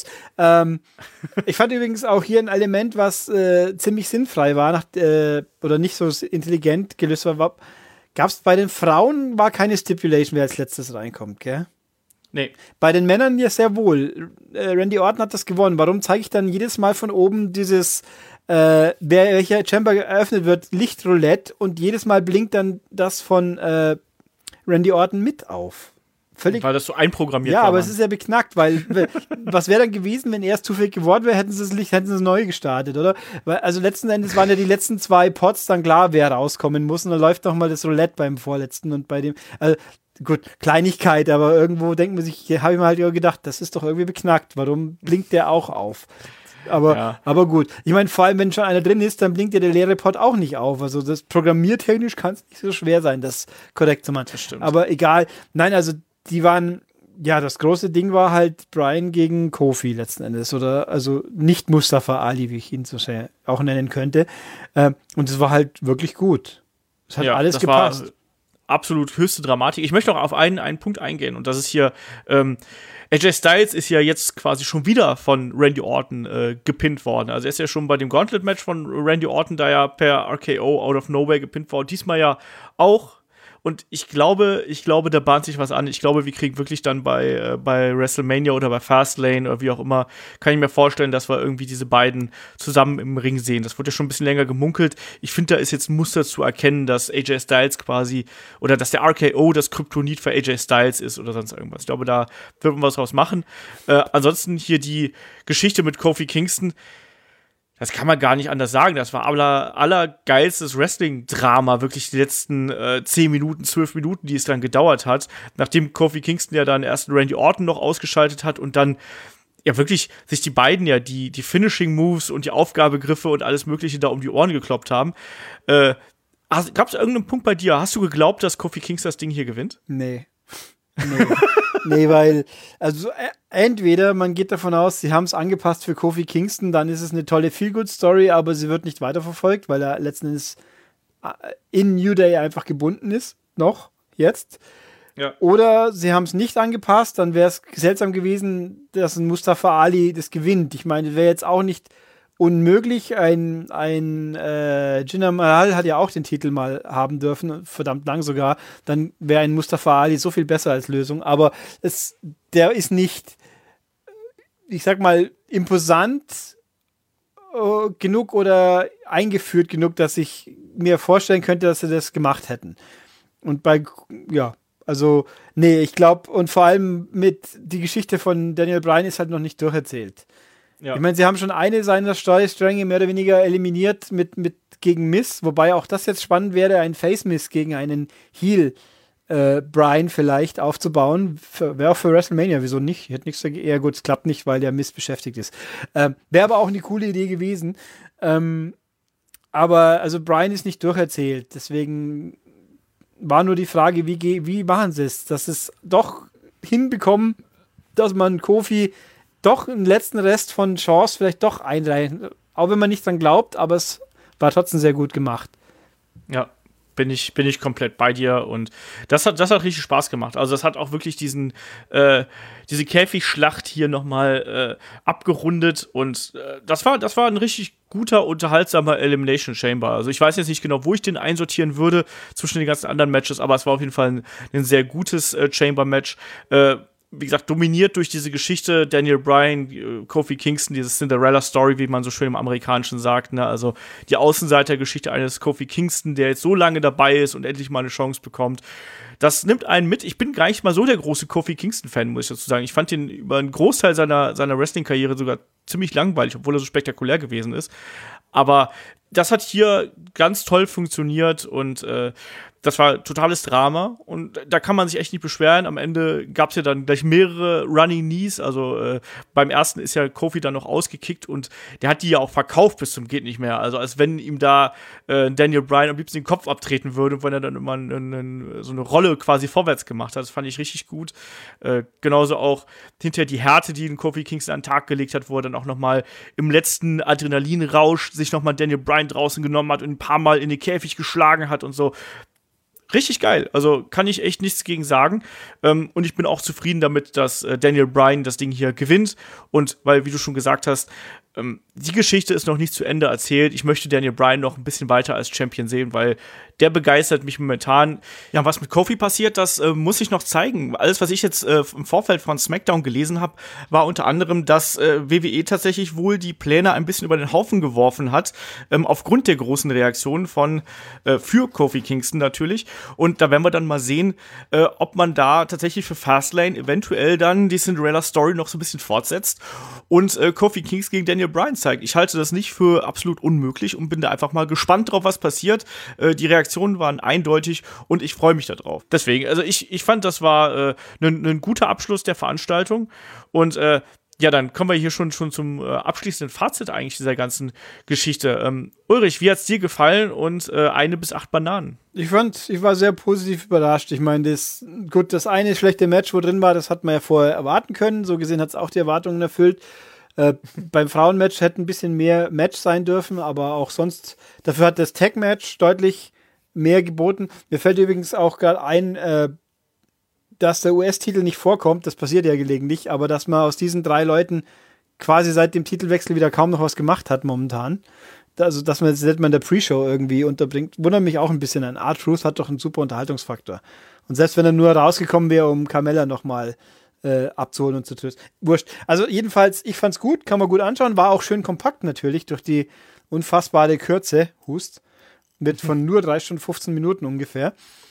Ich fand übrigens auch hier ein Element, was ziemlich sinnfrei war oder nicht so intelligent gelöst war. Gab es bei den Frauen war keine Stipulation, wer als letztes reinkommt, gell? Nee. Bei den Männern ja sehr wohl. Randy Orton hat das gewonnen. Warum zeige ich dann jedes Mal von oben dieses welcher Chamber geöffnet wird, Lichtroulette, und jedes Mal blinkt dann das von Randy Orton mit auf? Völlig. Weil das so einprogrammiert war. Ja, aber Mann. Es ist ja beknackt, weil was wäre dann gewesen, wenn er es zufällig geworden wäre, hätten sie es neu gestartet, oder? Weil, also letzten Endes waren ja die letzten 2 Pots dann klar, wer rauskommen muss, und dann läuft noch mal das Roulette beim vorletzten und bei dem, also gut, Kleinigkeit, aber irgendwo denkt man sich, habe ich mir halt gedacht, das ist doch irgendwie beknackt, warum blinkt der auch auf? Aber gut, ich meine, vor allem, wenn schon einer drin ist, dann blinkt ja der leere Pot auch nicht auf. Also das programmiertechnisch kann es nicht so schwer sein, das korrekt zu machen. Das stimmt. Aber egal. Nein, also die waren, ja, das große Ding war halt Bryan gegen Kofi letzten Endes. Oder also nicht Mustafa Ali, wie ich ihn so sehr auch nennen könnte. Und es war halt wirklich gut. Es hat alles gepasst. War absolut höchste Dramatik. Ich möchte auch auf einen Punkt eingehen, und das ist hier AJ Styles ist ja jetzt quasi schon wieder von Randy Orton gepinnt worden. Also er ist ja schon bei dem Gauntlet-Match von Randy Orton da ja per RKO out of nowhere gepinnt worden. Diesmal ja auch. Und ich glaube, da bahnt sich was an. Ich glaube, wir kriegen wirklich dann bei WrestleMania oder bei Fastlane oder wie auch immer, kann ich mir vorstellen, dass wir irgendwie diese beiden zusammen im Ring sehen. Das wurde ja schon ein bisschen länger gemunkelt. Ich finde, da ist jetzt ein Muster zu erkennen, dass AJ Styles quasi, oder dass der RKO das Kryptonit für AJ Styles ist oder sonst irgendwas. Ich glaube, da wird man was draus machen. Ansonsten hier die Geschichte mit Kofi Kingston. Das kann man gar nicht anders sagen. Das war allergeilstes Wrestling-Drama, wirklich die letzten 10 Minuten, 12 Minuten, die es dann gedauert hat. Nachdem Kofi Kingston ja dann erst Randy Orton noch ausgeschaltet hat und dann ja wirklich sich die beiden ja die Finishing-Moves und die Aufgabegriffe und alles Mögliche da um die Ohren gekloppt haben. Gab es irgendeinen Punkt bei dir? Hast du geglaubt, dass Kofi Kingston das Ding hier gewinnt? Nee. Nee, weil, also entweder man geht davon aus, sie haben es angepasst für Kofi Kingston, dann ist es eine tolle Feel-Good-Story, aber sie wird nicht weiterverfolgt, weil er letzten Endes in New Day einfach gebunden ist, jetzt. Ja. Oder sie haben es nicht angepasst, dann wäre es seltsam gewesen, dass ein Mustafa Ali das gewinnt. Ich meine, wäre jetzt auch nicht unmöglich. Ein Jinder Mahal hat ja auch den Titel mal haben dürfen, verdammt lang sogar. Dann wäre ein Mustafa Ali so viel besser als Lösung. Aber der ist nicht, ich sag mal, imposant genug oder eingeführt genug, dass ich mir vorstellen könnte, dass sie das gemacht hätten. Und ich glaube, und vor allem die Geschichte von Daniel Bryan ist halt noch nicht durcherzählt. Ich meine, sie haben schon eine seiner Storystränge mehr oder weniger eliminiert gegen Miz, wobei auch das jetzt spannend wäre, ein Face-Miss gegen einen Heel Bryan vielleicht aufzubauen. Wäre auch für WrestleMania, wieso nicht? Ich hätte nichts dagegen. Ja gut, es klappt nicht, weil der Miz beschäftigt ist. Wäre aber auch eine coole Idee gewesen. Aber also Bryan ist nicht durcherzählt, deswegen war nur die Frage, wie machen sie es, dass es doch hinbekommen, dass man Kofi doch einen letzten Rest von Chance vielleicht doch einreichen, auch wenn man nicht dran glaubt, aber es war trotzdem sehr gut gemacht. Ja, bin ich komplett bei dir und das hat richtig Spaß gemacht. Also das hat auch wirklich diese Käfigschlacht hier nochmal abgerundet und das war ein richtig guter, unterhaltsamer Elimination Chamber. Also ich weiß jetzt nicht genau, wo ich den einsortieren würde zwischen den ganzen anderen Matches, aber es war auf jeden Fall ein sehr gutes Chamber-Match. Wie gesagt, dominiert durch diese Geschichte Daniel Bryan, Kofi Kingston, diese Cinderella-Story, wie man so schön im Amerikanischen sagt, ne? Also die Außenseitergeschichte eines Kofi Kingston, der jetzt so lange dabei ist und endlich mal eine Chance bekommt. Das nimmt einen mit. Ich bin gar nicht mal so der große Kofi Kingston-Fan, muss ich dazu sagen. Ich fand ihn über einen Großteil seiner Wrestling-Karriere sogar ziemlich langweilig, obwohl er so spektakulär gewesen ist. Aber das hat hier ganz toll funktioniert und das war totales Drama und da kann man sich echt nicht beschweren. Am Ende gab es ja dann gleich mehrere Running Knees, also beim ersten ist ja Kofi dann noch ausgekickt und der hat die ja auch verkauft bis zum geht nicht mehr. Also als wenn ihm da Daniel Bryan am liebsten den Kopf abtreten würde, wenn er dann immer so eine Rolle quasi vorwärts gemacht hat. Das fand ich richtig gut. Genauso auch hinterher die Härte, die den Kofi Kingston an den Tag gelegt hat, wo er dann auch nochmal im letzten Adrenalinrausch sich nochmal Daniel Bryan draußen genommen hat und ein paar Mal in den Käfig geschlagen hat und so. Richtig geil, also kann ich echt nichts gegen sagen und ich bin auch zufrieden damit, dass Daniel Bryan das Ding hier gewinnt und weil, wie du schon gesagt hast, die Geschichte ist noch nicht zu Ende erzählt. Ich möchte Daniel Bryan noch ein bisschen weiter als Champion sehen, weil der begeistert mich momentan. Ja, was mit Kofi passiert, das muss ich noch zeigen. Alles, was ich jetzt im Vorfeld von SmackDown gelesen habe, war unter anderem, dass WWE tatsächlich wohl die Pläne ein bisschen über den Haufen geworfen hat, aufgrund der großen Reaktionen für Kofi Kingston natürlich. Und da werden wir dann mal sehen, ob man da tatsächlich für Fastlane eventuell dann die Cinderella-Story noch so ein bisschen fortsetzt und Kofi Kingston gegen Daniel Bryan zeigt. Ich halte das nicht für absolut unmöglich und bin da einfach mal gespannt drauf, was passiert. Die Reaktionen waren eindeutig und ich freue mich darauf. Deswegen, also ich fand, das war ein guter Abschluss der Veranstaltung und ja, dann kommen wir hier schon zum abschließenden Fazit eigentlich dieser ganzen Geschichte. Ulrich, wie hat's dir gefallen und 1 bis 8 Bananen? Ich war sehr positiv überrascht. Ich meine, das eine schlechte Match, wo drin war, das hat man ja vorher erwarten können. So gesehen hat es auch die Erwartungen erfüllt. Beim Frauenmatch hätte ein bisschen mehr Match sein dürfen, aber auch sonst, dafür hat das Tag-Match deutlich mehr geboten. Mir fällt übrigens auch gerade ein, dass der US-Titel nicht vorkommt, das passiert ja gelegentlich, aber dass man aus diesen 3 Leuten quasi seit dem Titelwechsel wieder kaum noch was gemacht hat momentan. Also, dass man jetzt in der Pre-Show irgendwie unterbringt, wundert mich auch ein bisschen an. R-Truth hat doch einen super Unterhaltungsfaktor. Und selbst wenn er nur rausgekommen wäre, um Carmella nochmal abzuholen und zu trösten. Wurscht. Also jedenfalls, ich fand's gut, kann man gut anschauen, war auch schön kompakt natürlich, durch die unfassbare Kürze, mit von nur 3 Stunden 15 Minuten ungefähr.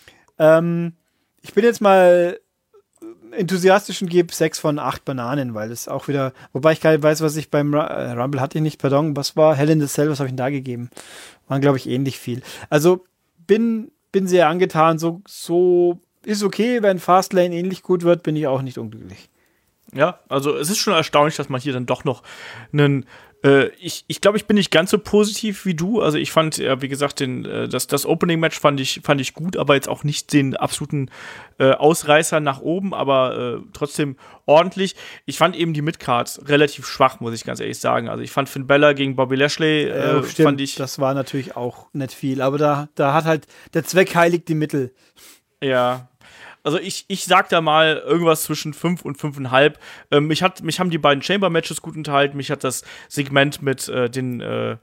Ich bin jetzt mal enthusiastisch und gebe 6 von 8 Bananen, weil es auch wieder, wobei ich gar nicht weiß, was ich beim Rumble hatte ich nicht, pardon, was war Hell in the Cell, was habe ich denn da gegeben? Waren, glaube ich, ähnlich viel. Also bin sehr angetan, so ist okay, wenn Fastlane ähnlich gut wird, bin ich auch nicht unglücklich. Ja, also es ist schon erstaunlich, dass man hier dann doch noch einen ich glaube, ich bin nicht ganz so positiv wie du. Also ich fand, wie gesagt, das Opening-Match fand ich gut, aber jetzt auch nicht den absoluten Ausreißer nach oben, aber trotzdem ordentlich. Ich fand eben die Midcards relativ schwach, muss ich ganz ehrlich sagen. Also ich fand Finn Balor gegen Bobby Lashley, fand ich. Das war natürlich auch nicht viel, aber da hat halt der Zweck heiligt die Mittel. Ja. Also ich sag da mal irgendwas zwischen 5 und 5,5. Mich haben die beiden Chamber-Matches gut unterhalten. Mich hat das Segment mit den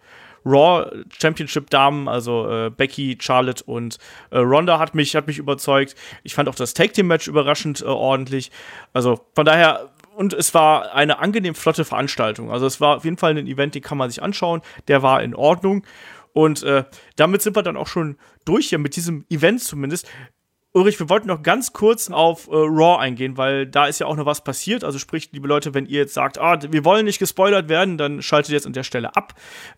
Raw Championship-Damen, also Becky, Charlotte und Ronda hat mich überzeugt. Ich fand auch das Tag-Team-Match überraschend ordentlich. Also von daher, und es war eine angenehm flotte Veranstaltung. Also es war auf jeden Fall ein Event, den kann man sich anschauen. Der war in Ordnung. Und damit sind wir dann auch schon durch hier mit diesem Event zumindest. Ulrich, wir wollten noch ganz kurz auf Raw eingehen, weil da ist ja auch noch was passiert. Also sprich, liebe Leute, wenn ihr jetzt sagt, wir wollen nicht gespoilert werden, dann schaltet jetzt an der Stelle ab.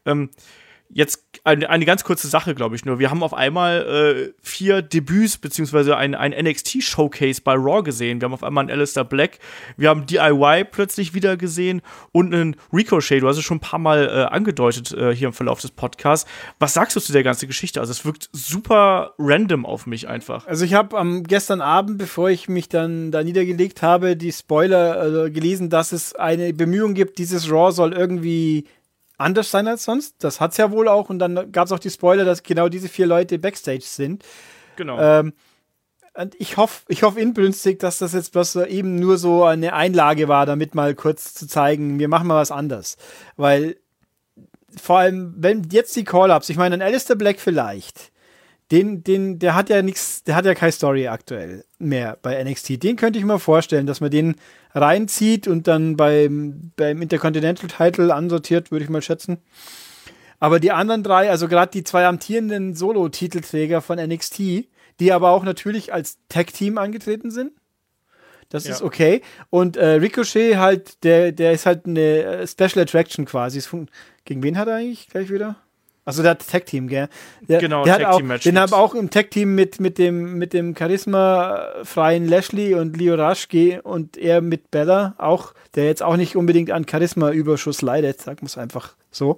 Jetzt eine ganz kurze Sache, glaube ich nur. Wir haben auf einmal 4 Debüts, beziehungsweise ein NXT-Showcase bei Raw gesehen. Wir haben auf einmal einen Aleister Black, wir haben DIY plötzlich wieder gesehen und einen Ricochet. Du hast es schon ein paar Mal angedeutet hier im Verlauf des Podcasts. Was sagst du zu der ganzen Geschichte? Also es wirkt super random auf mich einfach. Also ich habe gestern Abend, bevor ich mich dann da niedergelegt habe, die Spoiler gelesen, dass es eine Bemühung gibt, dieses Raw soll irgendwie anders sein als sonst. Das hat's ja wohl auch. Und dann gab es auch die Spoiler, dass genau diese 4 Leute Backstage sind. Genau. Und ich hoffe inbrünstig, dass das jetzt bloß eben nur so eine Einlage war, damit mal kurz zu zeigen, wir machen mal was anders. Weil vor allem, wenn jetzt die Call-Ups, ich meine, ein Aleister Black vielleicht, der hat ja nichts, der hat ja keine Story aktuell mehr bei NXT. Den könnte ich mir vorstellen, dass man den reinzieht und dann beim Intercontinental Title ansortiert, würde ich mal schätzen. Aber die anderen 3, also gerade die 2 amtierenden Solo-Titelträger von NXT, die aber auch natürlich als Tag-Team angetreten sind, das ist okay. Und Ricochet halt, der ist halt eine Special Attraction quasi. Gegen wen hat er eigentlich gleich wieder? Also der hat Tag-Team, gell? Genau, Tag-Team-Match. Den haben auch im Tag-Team mit dem charismafreien Lashley und Lio Rush und er mit Bella auch, der jetzt auch nicht unbedingt an Charisma-Überschuss leidet, sagen wir es einfach so.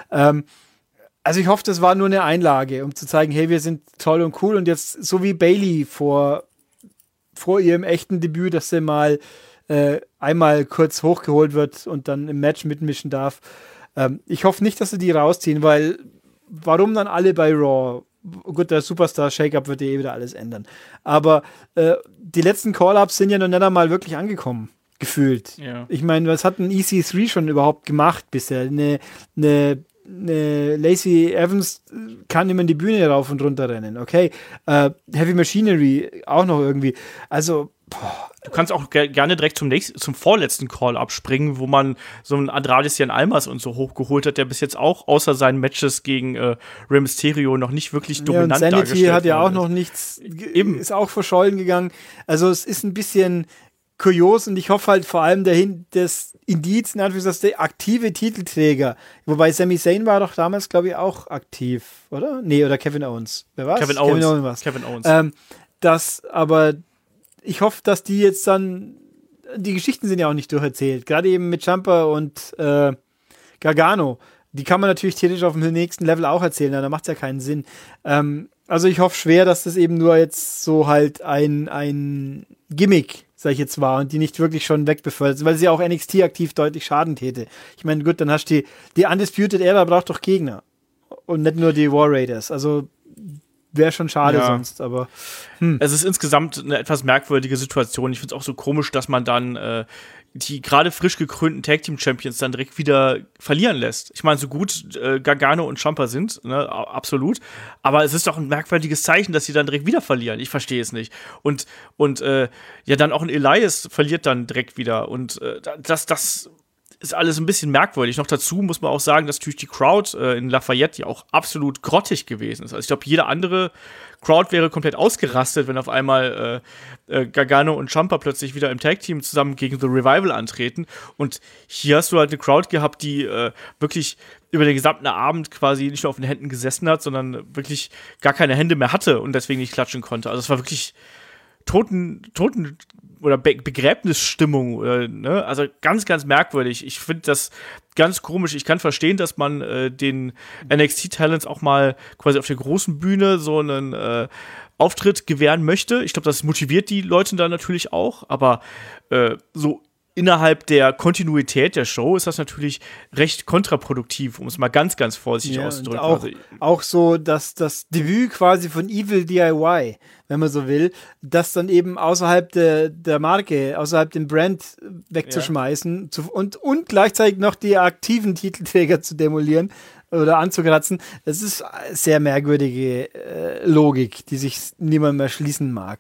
Also ich hoffe, das war nur eine Einlage, um zu zeigen, hey, wir sind toll und cool und jetzt so wie Bayley vor ihrem echten Debüt, dass sie mal einmal kurz hochgeholt wird und dann im Match mitmischen darf. Ich hoffe nicht, dass sie die rausziehen, weil warum dann alle bei Raw? Gut, der Superstar-Shake-Up wird ja wieder alles ändern. Aber die letzten Call-Ups sind ja noch nicht einmal wirklich angekommen, gefühlt. Ja. Ich meine, was hat ein EC3 schon überhaupt gemacht bisher? Eine Lacey Evans kann immer in die Bühne rauf und runter rennen, okay. Heavy Machinery auch noch irgendwie. Also, du kannst auch gerne direkt zum vorletzten Call abspringen, wo man so einen Andrade Cien Almas und so hochgeholt hat, der bis jetzt auch außer seinen Matches gegen Rey Mysterio noch nicht wirklich dominant dargestellt wurde. Sanity hat ja auch noch nichts, ist auch verschollen gegangen. Also es ist ein bisschen kurios und ich hoffe halt vor allem das Indiz, dass der aktive Titelträger, wobei Sami Zayn war doch damals, glaube ich, auch aktiv, oder? Nee, oder Kevin Owens. Wer war's? Kevin Owens. Aber ich hoffe, dass die jetzt dann, die Geschichten sind ja auch nicht durcherzählt, gerade eben mit Ciampa und Gargano, die kann man natürlich theoretisch auf dem nächsten Level auch erzählen, da macht es ja keinen Sinn. Also ich hoffe schwer, dass das eben nur jetzt so halt ein Gimmick, sag ich jetzt, war und die nicht wirklich schon wegbefördert ist, weil sie auch NXT aktiv deutlich Schaden täte. Ich meine, gut, dann hast du die Undisputed Era braucht doch Gegner und nicht nur die War Raiders, also wäre schon schade sonst, aber Es ist insgesamt eine etwas merkwürdige Situation. Ich finde es auch so komisch, dass man dann die gerade frisch gekrönten Tag-Team-Champions dann direkt wieder verlieren lässt. Ich meine, so gut Gargano und Ciampa sind, ne, absolut, aber es ist doch ein merkwürdiges Zeichen, dass sie dann direkt wieder verlieren. Ich verstehe es nicht. Und ja, dann auch ein Elias verliert dann direkt wieder und das ist alles ein bisschen merkwürdig. Noch dazu muss man auch sagen, dass natürlich die Crowd in Lafayette ja auch absolut grottig gewesen ist. Also ich glaube, jede andere Crowd wäre komplett ausgerastet, wenn auf einmal Gargano und Ciampa plötzlich wieder im Tag-Team zusammen gegen The Revival antreten. Und hier hast du halt eine Crowd gehabt, die wirklich über den gesamten Abend quasi nicht nur auf den Händen gesessen hat, sondern wirklich gar keine Hände mehr hatte und deswegen nicht klatschen konnte. Also es war wirklich Toten oder Begräbnisstimmung, ne? Also ganz, ganz merkwürdig. Ich finde das ganz komisch. Ich kann verstehen, dass man den NXT-Talents auch mal quasi auf der großen Bühne so einen Auftritt gewähren möchte. Ich glaube, das motiviert die Leute dann natürlich auch, aber so innerhalb der Kontinuität der Show ist das natürlich recht kontraproduktiv, um es mal ganz, ganz vorsichtig auszudrücken. Auch so, dass das Debüt quasi von Evil DIY, wenn man so will, das dann eben außerhalb der Marke, außerhalb dem Brand wegzuschmeißen und gleichzeitig noch die aktiven Titelträger zu demolieren oder anzukratzen, das ist sehr merkwürdige Logik, die sich niemand mehr schließen mag.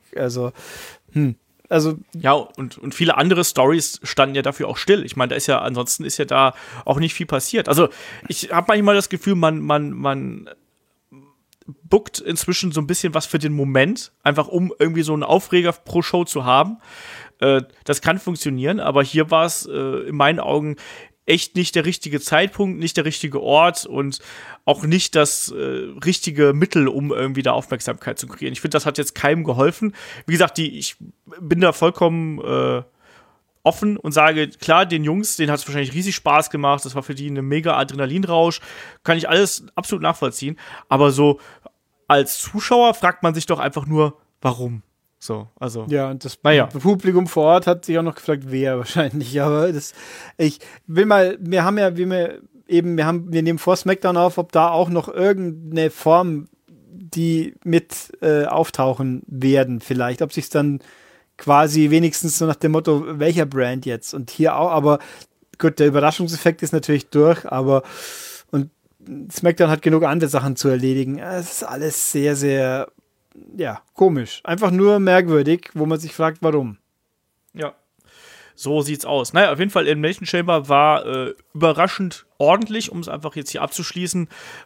Also, ja, und viele andere Stories standen ja dafür auch still. Ich meine, ansonsten ist ja da auch nicht viel passiert. Also, ich habe manchmal das Gefühl, man bookt inzwischen so ein bisschen was für den Moment, einfach um irgendwie so einen Aufreger pro Show zu haben. Das kann funktionieren, aber hier war es in meinen Augen echt nicht der richtige Zeitpunkt, nicht der richtige Ort und auch nicht das richtige Mittel, um irgendwie da Aufmerksamkeit zu kreieren. Ich finde, das hat jetzt keinem geholfen. Wie gesagt, ich bin da vollkommen offen und sage, klar, den Jungs, denen hat es wahrscheinlich riesig Spaß gemacht, das war für die eine mega Adrenalinrausch, kann ich alles absolut nachvollziehen, aber so als Zuschauer fragt man sich doch einfach nur, warum? So, also. Ja, und das Publikum vor Ort hat sich auch noch gefragt, wer wahrscheinlich, aber wir nehmen vor SmackDown auf, ob da auch noch irgendeine Form, die mit auftauchen werden vielleicht, ob sich dann quasi wenigstens so nach dem Motto, welcher Brand jetzt? Und hier auch, aber gut, der Überraschungseffekt ist natürlich durch, und SmackDown hat genug andere Sachen zu erledigen. Es ist alles sehr, sehr, komisch. Einfach nur merkwürdig, wo man sich fragt, warum. Ja, so sieht's aus. Naja, auf jeden Fall, Elimination Chamber war überraschend ordentlich, um es einfach jetzt hier abzuschließen.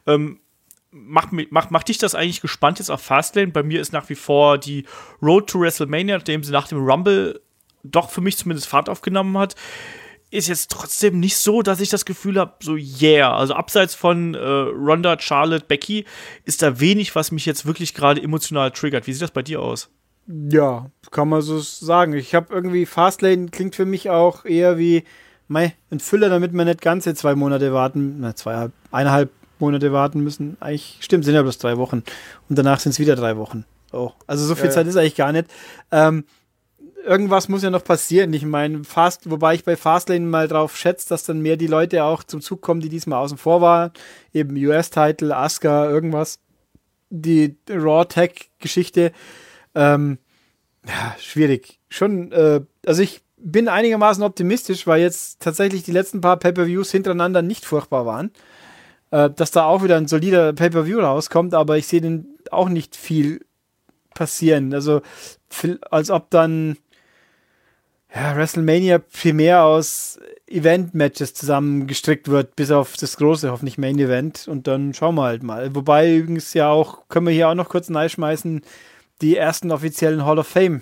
Macht dich das eigentlich gespannt jetzt auf Fastlane? Bei mir ist nach wie vor die Road to WrestleMania, nachdem sie nach dem Rumble doch für mich zumindest Fahrt aufgenommen hat, ist jetzt trotzdem nicht so, dass ich das Gefühl habe, so also abseits von Ronda, Charlotte, Becky, ist da wenig, was mich jetzt wirklich gerade emotional triggert. Wie sieht das bei dir aus? Ja, kann man so sagen. Ich habe irgendwie, Fastlane klingt für mich auch eher wie ein Füller, damit man nicht ganze 2 Monate warten, 1,5 Monate warten müssen. Eigentlich stimmt, sind ja bloß 3 Wochen. Und danach sind es wieder 3 Wochen. Oh. Also so viel Zeit ist eigentlich gar nicht. Irgendwas muss ja noch passieren. Ich meine, wobei ich bei Fastlane mal drauf schätze, dass dann mehr die Leute auch zum Zug kommen, die diesmal außen vor waren. Eben US-Title, Asuka, irgendwas. Die Raw-Tag-Geschichte. Schwierig. Schon, also ich bin einigermaßen optimistisch, weil jetzt tatsächlich die letzten paar Pay-Per-Views hintereinander nicht furchtbar waren. Dass da auch wieder ein solider Pay-Per-View rauskommt, aber ich sehe den auch nicht viel passieren. Also, als ob dann WrestleMania primär aus Event-Matches zusammengestrickt wird, bis auf das große, hoffentlich Main-Event, und dann schauen wir halt mal. Wobei übrigens können wir hier auch noch kurz reinschmeißen, die ersten offiziellen Hall of Fame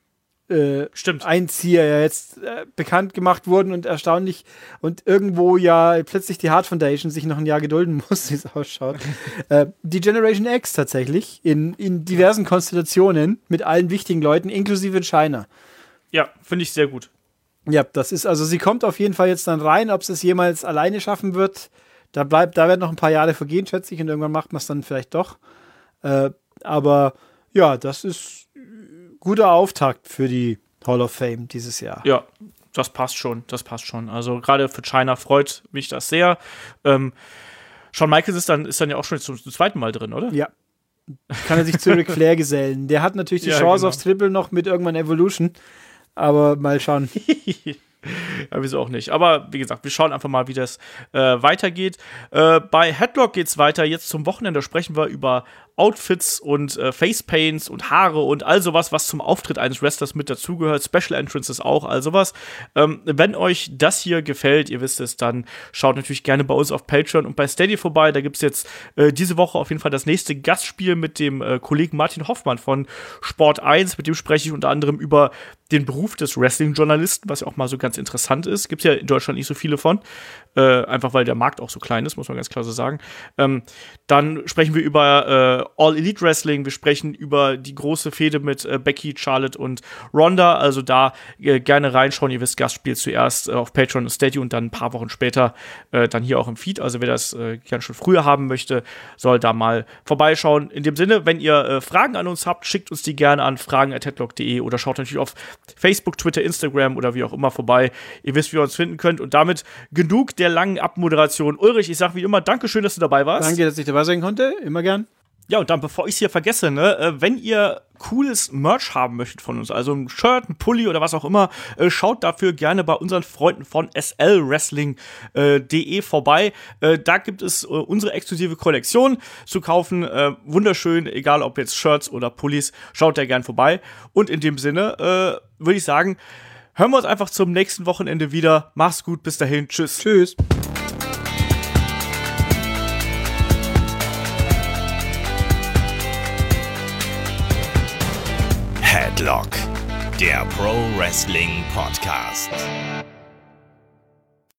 Einzieher ja jetzt bekannt gemacht wurden und erstaunlich und irgendwo ja plötzlich die Hart Foundation sich noch ein Jahr gedulden muss, wie es ausschaut. Die Generation X tatsächlich in diversen Konstellationen mit allen wichtigen Leuten, inklusive China. Ja, finde ich sehr gut. Ja, das ist, also sie kommt auf jeden Fall jetzt dann rein, ob sie es jemals alleine schaffen wird, da werden noch ein paar Jahre vergehen, schätze ich, und irgendwann macht man es dann vielleicht doch. Aber ja, das ist guter Auftakt für die Hall of Fame dieses Jahr. Ja, das passt schon. Also gerade für China freut mich das sehr. Shawn Michaels ist dann ja auch schon zum 2. Mal drin, oder? Ja. Kann er sich zu Ric Flair gesellen. Der hat natürlich die Chance aufs Triple noch mit irgendwann Evolution, aber mal schauen. Ja, wieso auch nicht. Aber wie gesagt, wir schauen einfach mal, wie das weitergeht. Bei Headlock geht's weiter. Jetzt zum Wochenende sprechen wir über Outfits und Facepaints und Haare und all sowas, was zum Auftritt eines Wrestlers mit dazugehört. Special Entrances auch, all sowas. Wenn euch das hier gefällt, ihr wisst es, dann schaut natürlich gerne bei uns auf Patreon und bei Steady vorbei. Da gibt's jetzt diese Woche auf jeden Fall das nächste Gastspiel mit dem Kollegen Martin Hoffmann von Sport 1. Mit dem spreche ich unter anderem über den Beruf des Wrestling-Journalisten, was ja auch mal so ganz interessant ist. Gibt's ja in Deutschland nicht so viele von. Einfach weil der Markt auch so klein ist, muss man ganz klar so sagen. Dann sprechen wir über All Elite Wrestling, wir sprechen über die große Fehde mit Becky, Charlotte und Ronda, also da gerne reinschauen, ihr wisst, Gastspiel zuerst auf Patreon und Steady und dann ein paar Wochen später dann hier auch im Feed, also wer das gerne schon früher haben möchte, soll da mal vorbeischauen. In dem Sinne, wenn ihr Fragen an uns habt, schickt uns die gerne an fragen@headlock.de oder schaut natürlich auf Facebook, Twitter, Instagram oder wie auch immer vorbei. Ihr wisst, wie ihr uns finden könnt, und damit genug der langen Abmoderation. Ulrich, ich sag wie immer, Dankeschön, dass du dabei warst. Danke, dass ich dabei sein konnte, immer gern. Ja, und dann, bevor ich es hier vergesse, wenn ihr cooles Merch haben möchtet von uns, also ein Shirt, ein Pulli oder was auch immer, schaut dafür gerne bei unseren Freunden von slwrestling.de vorbei. Da gibt es unsere exklusive Kollektion zu kaufen. Wunderschön, egal ob jetzt Shirts oder Pullis, schaut da gerne vorbei. Und in dem Sinne würde ich sagen, hören wir uns einfach zum nächsten Wochenende wieder. Mach's gut, bis dahin, tschüss. Tschüss. Deadlock, der Pro Wrestling Podcast.